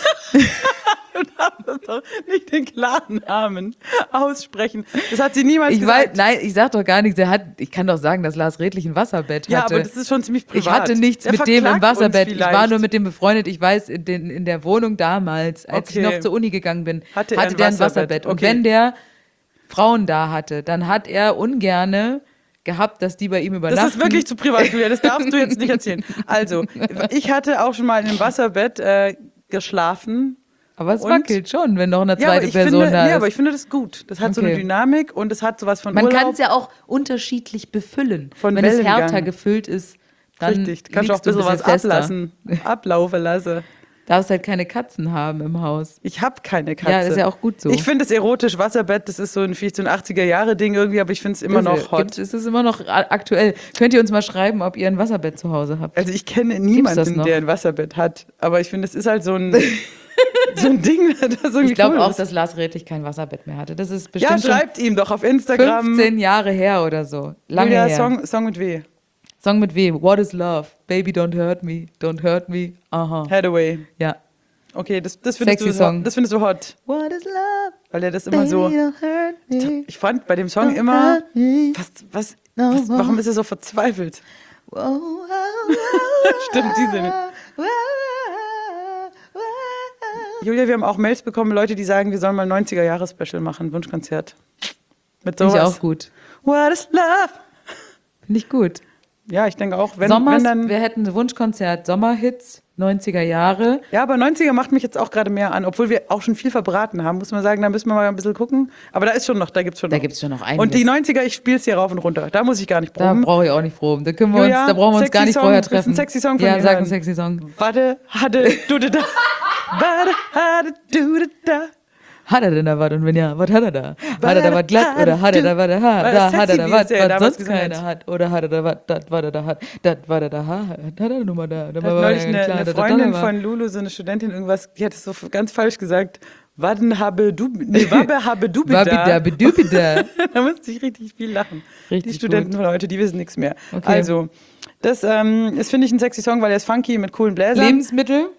Du darfst doch nicht den klaren Namen aussprechen. Das hat sie niemals Ich gesagt. weiß, nein, ich sag doch gar nichts. Ich kann doch sagen, dass Lars Redlich ein Wasserbett Ja, hatte. aber das ist schon ziemlich privat. Ich hatte nichts Der mit dem im verklagt uns Wasserbett. Ich war vielleicht. nur mit dem befreundet. Ich weiß, in der Wohnung damals, als ich Okay. noch zur Uni gegangen bin, Hatte hatte, er der ein ein Wasserbett. Und Okay. wenn der Frauen da hatte, dann hat er ungerne gehabt, dass die bei ihm übernachten. Das ist wirklich zu privat, Julia. Das darfst du jetzt nicht erzählen. Also, ich hatte auch schon mal in einem Wasserbett geschlafen. Aber es Und- wackelt schon, wenn noch eine Ja, aber zweite ich Person finde, da nee, ist. aber ich finde das gut. Das hat so eine Okay. Dynamik und es hat sowas von Man Urlaub. kann es ja auch unterschiedlich befüllen. Von wenn es Wellengang. härter gefüllt ist, dann Richtig, kannst du auch ein liegst du bisschen was fester. ablassen. Ablaufen lassen. Darfst halt keine Katzen haben im Haus. Ich habe keine Katze. Ja, das ist ja auch gut so. Ich finde es erotisch, Wasserbett, das ist so vielleicht so ein 80er-Jahre-Ding irgendwie, aber ich finde es immer noch hot. Ist es immer noch aktuell? Könnt ihr uns mal schreiben, ob ihr ein Wasserbett zu Hause habt? Also ich kenne das niemanden, noch? der ein Wasserbett hat, aber ich finde, es ist halt so ein, so ein Ding, das irgendwie Ich glaube cool auch, ist. dass Lars Redlich kein Wasserbett mehr hatte. Das ist Ja, bestimmt schon schreibt ihm doch auf Instagram. 15 Jahre her oder so. Lange Julia, her. Song mit W. Song mit W. What is love? Baby, don't hurt me. Don't hurt me. Aha. Hathaway. Ja. Okay, das findest Sexy du Song. das findest du hot, What is love? weil er das immer so. Baby, don't hurt me. Ich fand bei dem Song immer, warum ist er so verzweifelt? Stimmt, diese. Julia, wir haben auch Mails bekommen, Leute, die sagen, wir sollen mal 90er-Jahre-Special machen, Wunschkonzert. Mit Finde ich sowas. auch gut. What is love? Finde ich gut. Ja, ich denke auch, wenn dann. Wir hätten ein Wunschkonzert, Sommerhits, 90er Jahre. Ja, aber 90er macht mich jetzt auch gerade mehr an, obwohl wir auch schon viel verbraten haben, muss man sagen, da müssen wir mal ein bisschen gucken. Aber da gibt's schon noch. Da gibt es schon noch einiges. Und die 90er, ich spiele es hier rauf und runter. Da muss ich gar nicht Da proben. brauche ich auch nicht proben. Da brauchen wir uns gar sexy nicht Song. vorher Willst du einen treffen. sexy Song von Ja, mir sag hören? einen sexy Song. Warte, hatte, du da. Warte, hatte, du da. Hat er denn da was? Und wenn ja, was hat er da? Hat er da was glatt oder hat er da was? Hat er da was, was sonst keiner hat? Oder hat er da was, das, was er da hat? Das, was er da hat? Hat er nur mal da? Da hat neulich eine Freundin von Lulu, so eine Studentin, irgendwas, die hat es so ganz falsch gesagt. Wabbe habe du Wabida. Da musste ich richtig viel lachen. Richtig die Studenten gut. von heute, die wissen nichts mehr. Okay. Also, das ist, finde ich, ein sexy Song, weil er ist funky mit coolen Bläsern. Lebensmittel?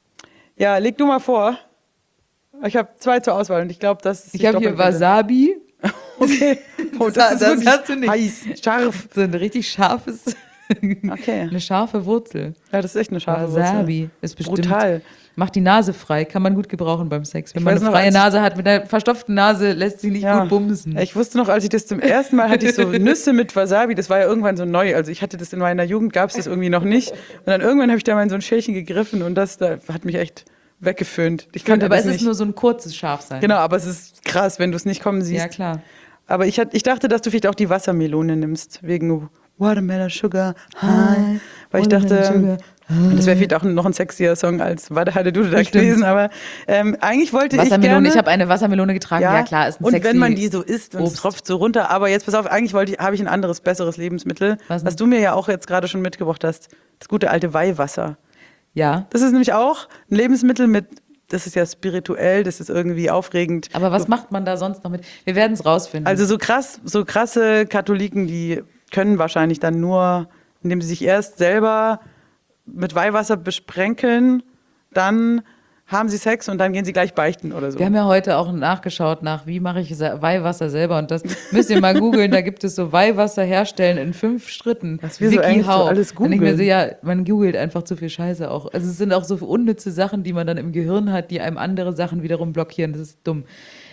Ja, leg du mal vor. Ich habe 2 zur Auswahl und ich glaube, das Ich habe hier Wasabi. Okay. Oh, das ist Das wirklich hast du nicht. heiß, scharf. So ein richtig scharfes, Okay. eine scharfe Wurzel. Ja, das ist echt eine scharfe Wasabi. Wurzel. Ist bestimmt. Brutal. Macht die Nase frei, kann man gut gebrauchen beim Sex. Wenn Ich man weiß eine noch, freie als ich- Nase hat, mit einer verstopften Nase lässt sie nicht gut bumsen. Ich wusste noch, als ich das zum ersten Mal hatte, ich so Nüsse mit Wasabi, das war ja irgendwann so neu. Also ich hatte das in meiner Jugend, gab es das irgendwie noch nicht. Und dann irgendwann habe ich da mal in so ein Schälchen gegriffen und das da hat mich echt weggeföhnt. Ich kannte Aber das es nicht. ist nur so ein kurzes Scharfsein. Genau, aber es ist krass, wenn du es nicht kommen siehst. Ja, klar. Aber ich dachte, dass du vielleicht auch die Wassermelone nimmst, wegen Watermelon Sugar High. Weil ich dachte, Watermelon Sugar das wäre vielleicht auch noch ein sexier Song als Warte, hatte du da Bestimmt. gelesen. Aber eigentlich wollte Wassermelone, ich gerne... ich habe eine Wassermelone getragen. Ja, klar, ist ein und sexy wenn man die so isst und es Obst. tropft so runter. Aber jetzt pass auf, eigentlich habe ich ein anderes, besseres Lebensmittel, Was denn? was du mir ja auch jetzt gerade schon mitgebracht hast. Das gute alte Weihwasser. Ja, Das ist nämlich auch ein Lebensmittel mit... Das ist ja spirituell, das ist irgendwie aufregend. aber was macht man da sonst noch mit? Wir werden es rausfinden. Also so krasse Katholiken, die können wahrscheinlich dann nur, indem sie sich erst selber mit Weihwasser besprenkeln, dann haben sie Sex und dann gehen sie gleich beichten oder so. wir haben ja heute auch nachgeschaut wie mache ich Weihwasser selber und das müsst ihr mal googeln, da gibt es so Weihwasser herstellen in 5 Schritten. Was wir so eigentlich so alles Und ich mir googeln. so, ja, man googelt einfach zu viel Scheiße auch. Also es sind auch so unnütze Sachen, die man dann im Gehirn hat, die einem andere Sachen wiederum blockieren. Das ist dumm.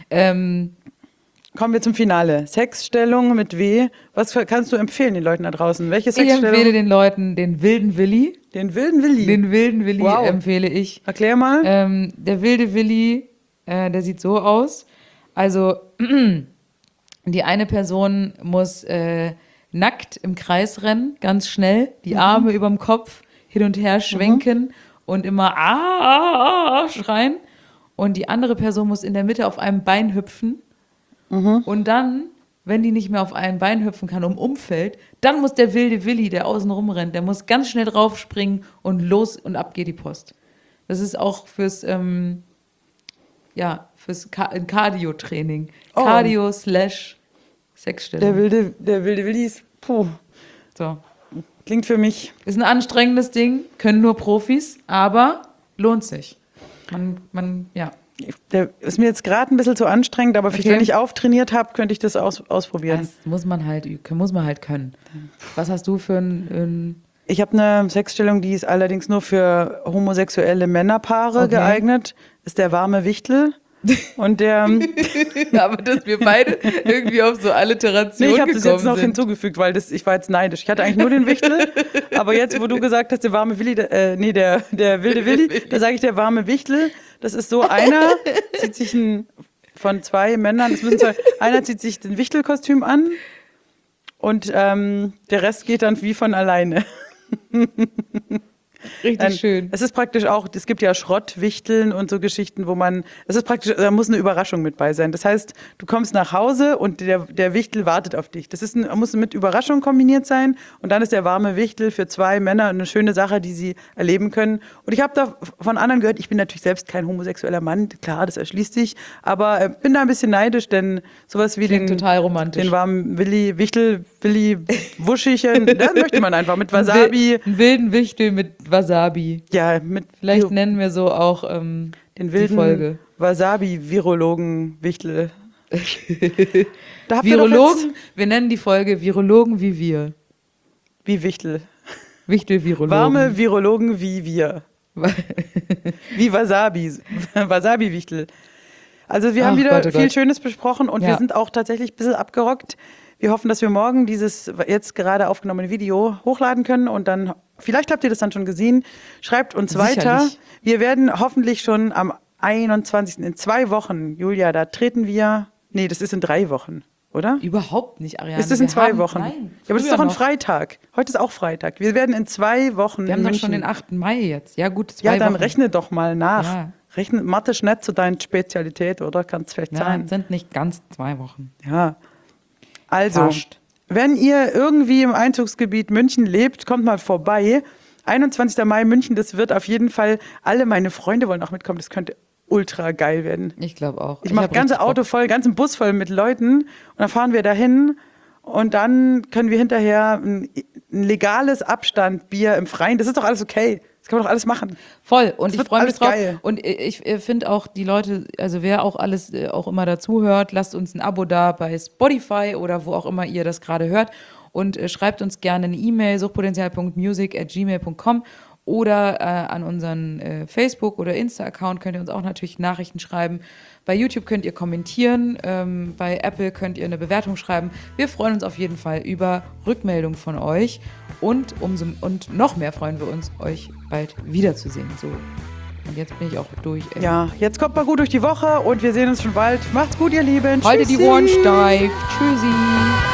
Kommen wir zum Finale. Sexstellung mit W. Was kannst du empfehlen den Leuten da draußen? Welche Ich empfehle Sexstellung? den Leuten den wilden Willi. Den wilden Willi. Den wilden Willi Wow. empfehle ich. Erklär mal. Der wilde Willi, der sieht so aus. Also die eine Person muss nackt im Kreis rennen, ganz schnell, die Arme überm Kopf hin und her schwenken und immer schreien. Und die andere Person muss in der Mitte auf einem Bein hüpfen. Und dann, wenn die nicht mehr auf einem Bein hüpfen kann und umfällt, dann muss der wilde Willi, der außen rumrennt, der muss ganz schnell draufspringen und los und ab geht die Post. Das ist auch fürs Cardio-Training. Oh. Cardio/Sexstellung. Der wilde Willi ist, So. klingt für mich. Ist ein anstrengendes Ding, können nur Profis, aber lohnt sich. Ja. Der ist mir jetzt gerade ein bisschen zu anstrengend, aber vielleicht, Okay. wenn ich auftrainiert habe, könnte ich das ausprobieren. Das muss man halt können. Was hast du für ein Ich habe eine Sexstellung, die ist allerdings nur für homosexuelle Männerpaare Okay. geeignet. Ist der warme Wichtel. Und der. aber dass wir beide irgendwie auf so Alliteration Nee, ich habe das gekommen jetzt noch sind. hinzugefügt, weil ich war jetzt neidisch. Ich hatte eigentlich nur den Wichtel, aber jetzt, wo du gesagt hast, der warme Willi, der wilde Willi, da sage ich der warme Wichtel. Das ist so, einer zieht sich von 2 Männern, einer zieht sich den Wichtelkostüm an und der Rest geht dann wie von alleine. Richtig schön. Es ist praktisch auch, es gibt ja Schrottwichteln und so Geschichten, es ist praktisch, da muss eine Überraschung mit bei sein. Das heißt, du kommst nach Hause und der Wichtel wartet auf dich. Das muss mit Überraschung kombiniert sein und dann ist der warme Wichtel für 2 Männer eine schöne Sache, die sie erleben können. Und ich habe da von anderen gehört, ich bin natürlich selbst kein homosexueller Mann, klar, das erschließt sich, aber bin da ein bisschen neidisch, denn sowas wie total romantisch. Den warmen Wichtel, Wuschchen, das möchte man einfach mit Wasabi. Einen wilden Wichtel mit Wasabi. Ja, Vielleicht nennen wir so auch den die wilden Folge. Wasabi-Virologen-Wichtel. Wir nennen die Folge Virologen wie wir. Wie Wichtel. Wichtel-Virologen. Warme Virologen wie wir. Wie Wasabi. Wasabi-Wichtel. Also wir haben wieder viel Schönes besprochen und wir sind auch tatsächlich ein bisschen abgerockt. Wir hoffen, dass wir morgen dieses jetzt gerade aufgenommene Video hochladen können und dann, vielleicht habt ihr das dann schon gesehen, schreibt uns weiter. Wir werden hoffentlich schon am 21. in 2 Wochen, Julia, da treten wir, nee, das ist in 3 Wochen, oder? Überhaupt nicht, Ariane. Ist das in 2 Wochen? Nein, ja, aber das ist doch ein Freitag. Heute ist auch Freitag. Wir werden in 2 Wochen Wir haben in doch München. schon den 8. Mai jetzt. Ja gut, 2 Wochen. Ja, dann rechne doch mal nach. Ja. Mathe ist nicht so deine Spezialität, oder? Kann es vielleicht sein. Sind nicht ganz 2 Wochen. Ja. Also, Fast. wenn ihr irgendwie im Einzugsgebiet München lebt, kommt mal vorbei. 21. Mai München, das wird auf jeden Fall, alle meine Freunde wollen auch mitkommen, das könnte ultra geil werden. Ich glaube auch. Ich mache ganze Auto voll, ganzen Bus voll mit Leuten und dann fahren wir dahin und dann können wir hinterher ein legales Abstandbier im Freien, das ist doch alles okay. Das kann man doch alles machen. Voll. Und ich freue mich drauf. Geil. Und ich finde auch die Leute, also wer auch alles auch immer dazu hört, lasst uns ein Abo da bei Spotify oder wo auch immer ihr das gerade hört und schreibt uns gerne eine E-Mail, suchtpotenzial.music@gmail.com oder an unseren Facebook- oder Insta-Account könnt ihr uns auch natürlich Nachrichten schreiben. Bei YouTube könnt ihr kommentieren, bei Apple könnt ihr eine Bewertung schreiben. Wir freuen uns auf jeden Fall über Rückmeldungen von euch und noch mehr freuen wir uns, euch bald wiederzusehen. So, und jetzt bin ich auch durch. Ja, jetzt kommt mal gut durch die Woche und wir sehen uns schon bald. Macht's gut, ihr Lieben. Haltet die Ohren steif. Tschüssi.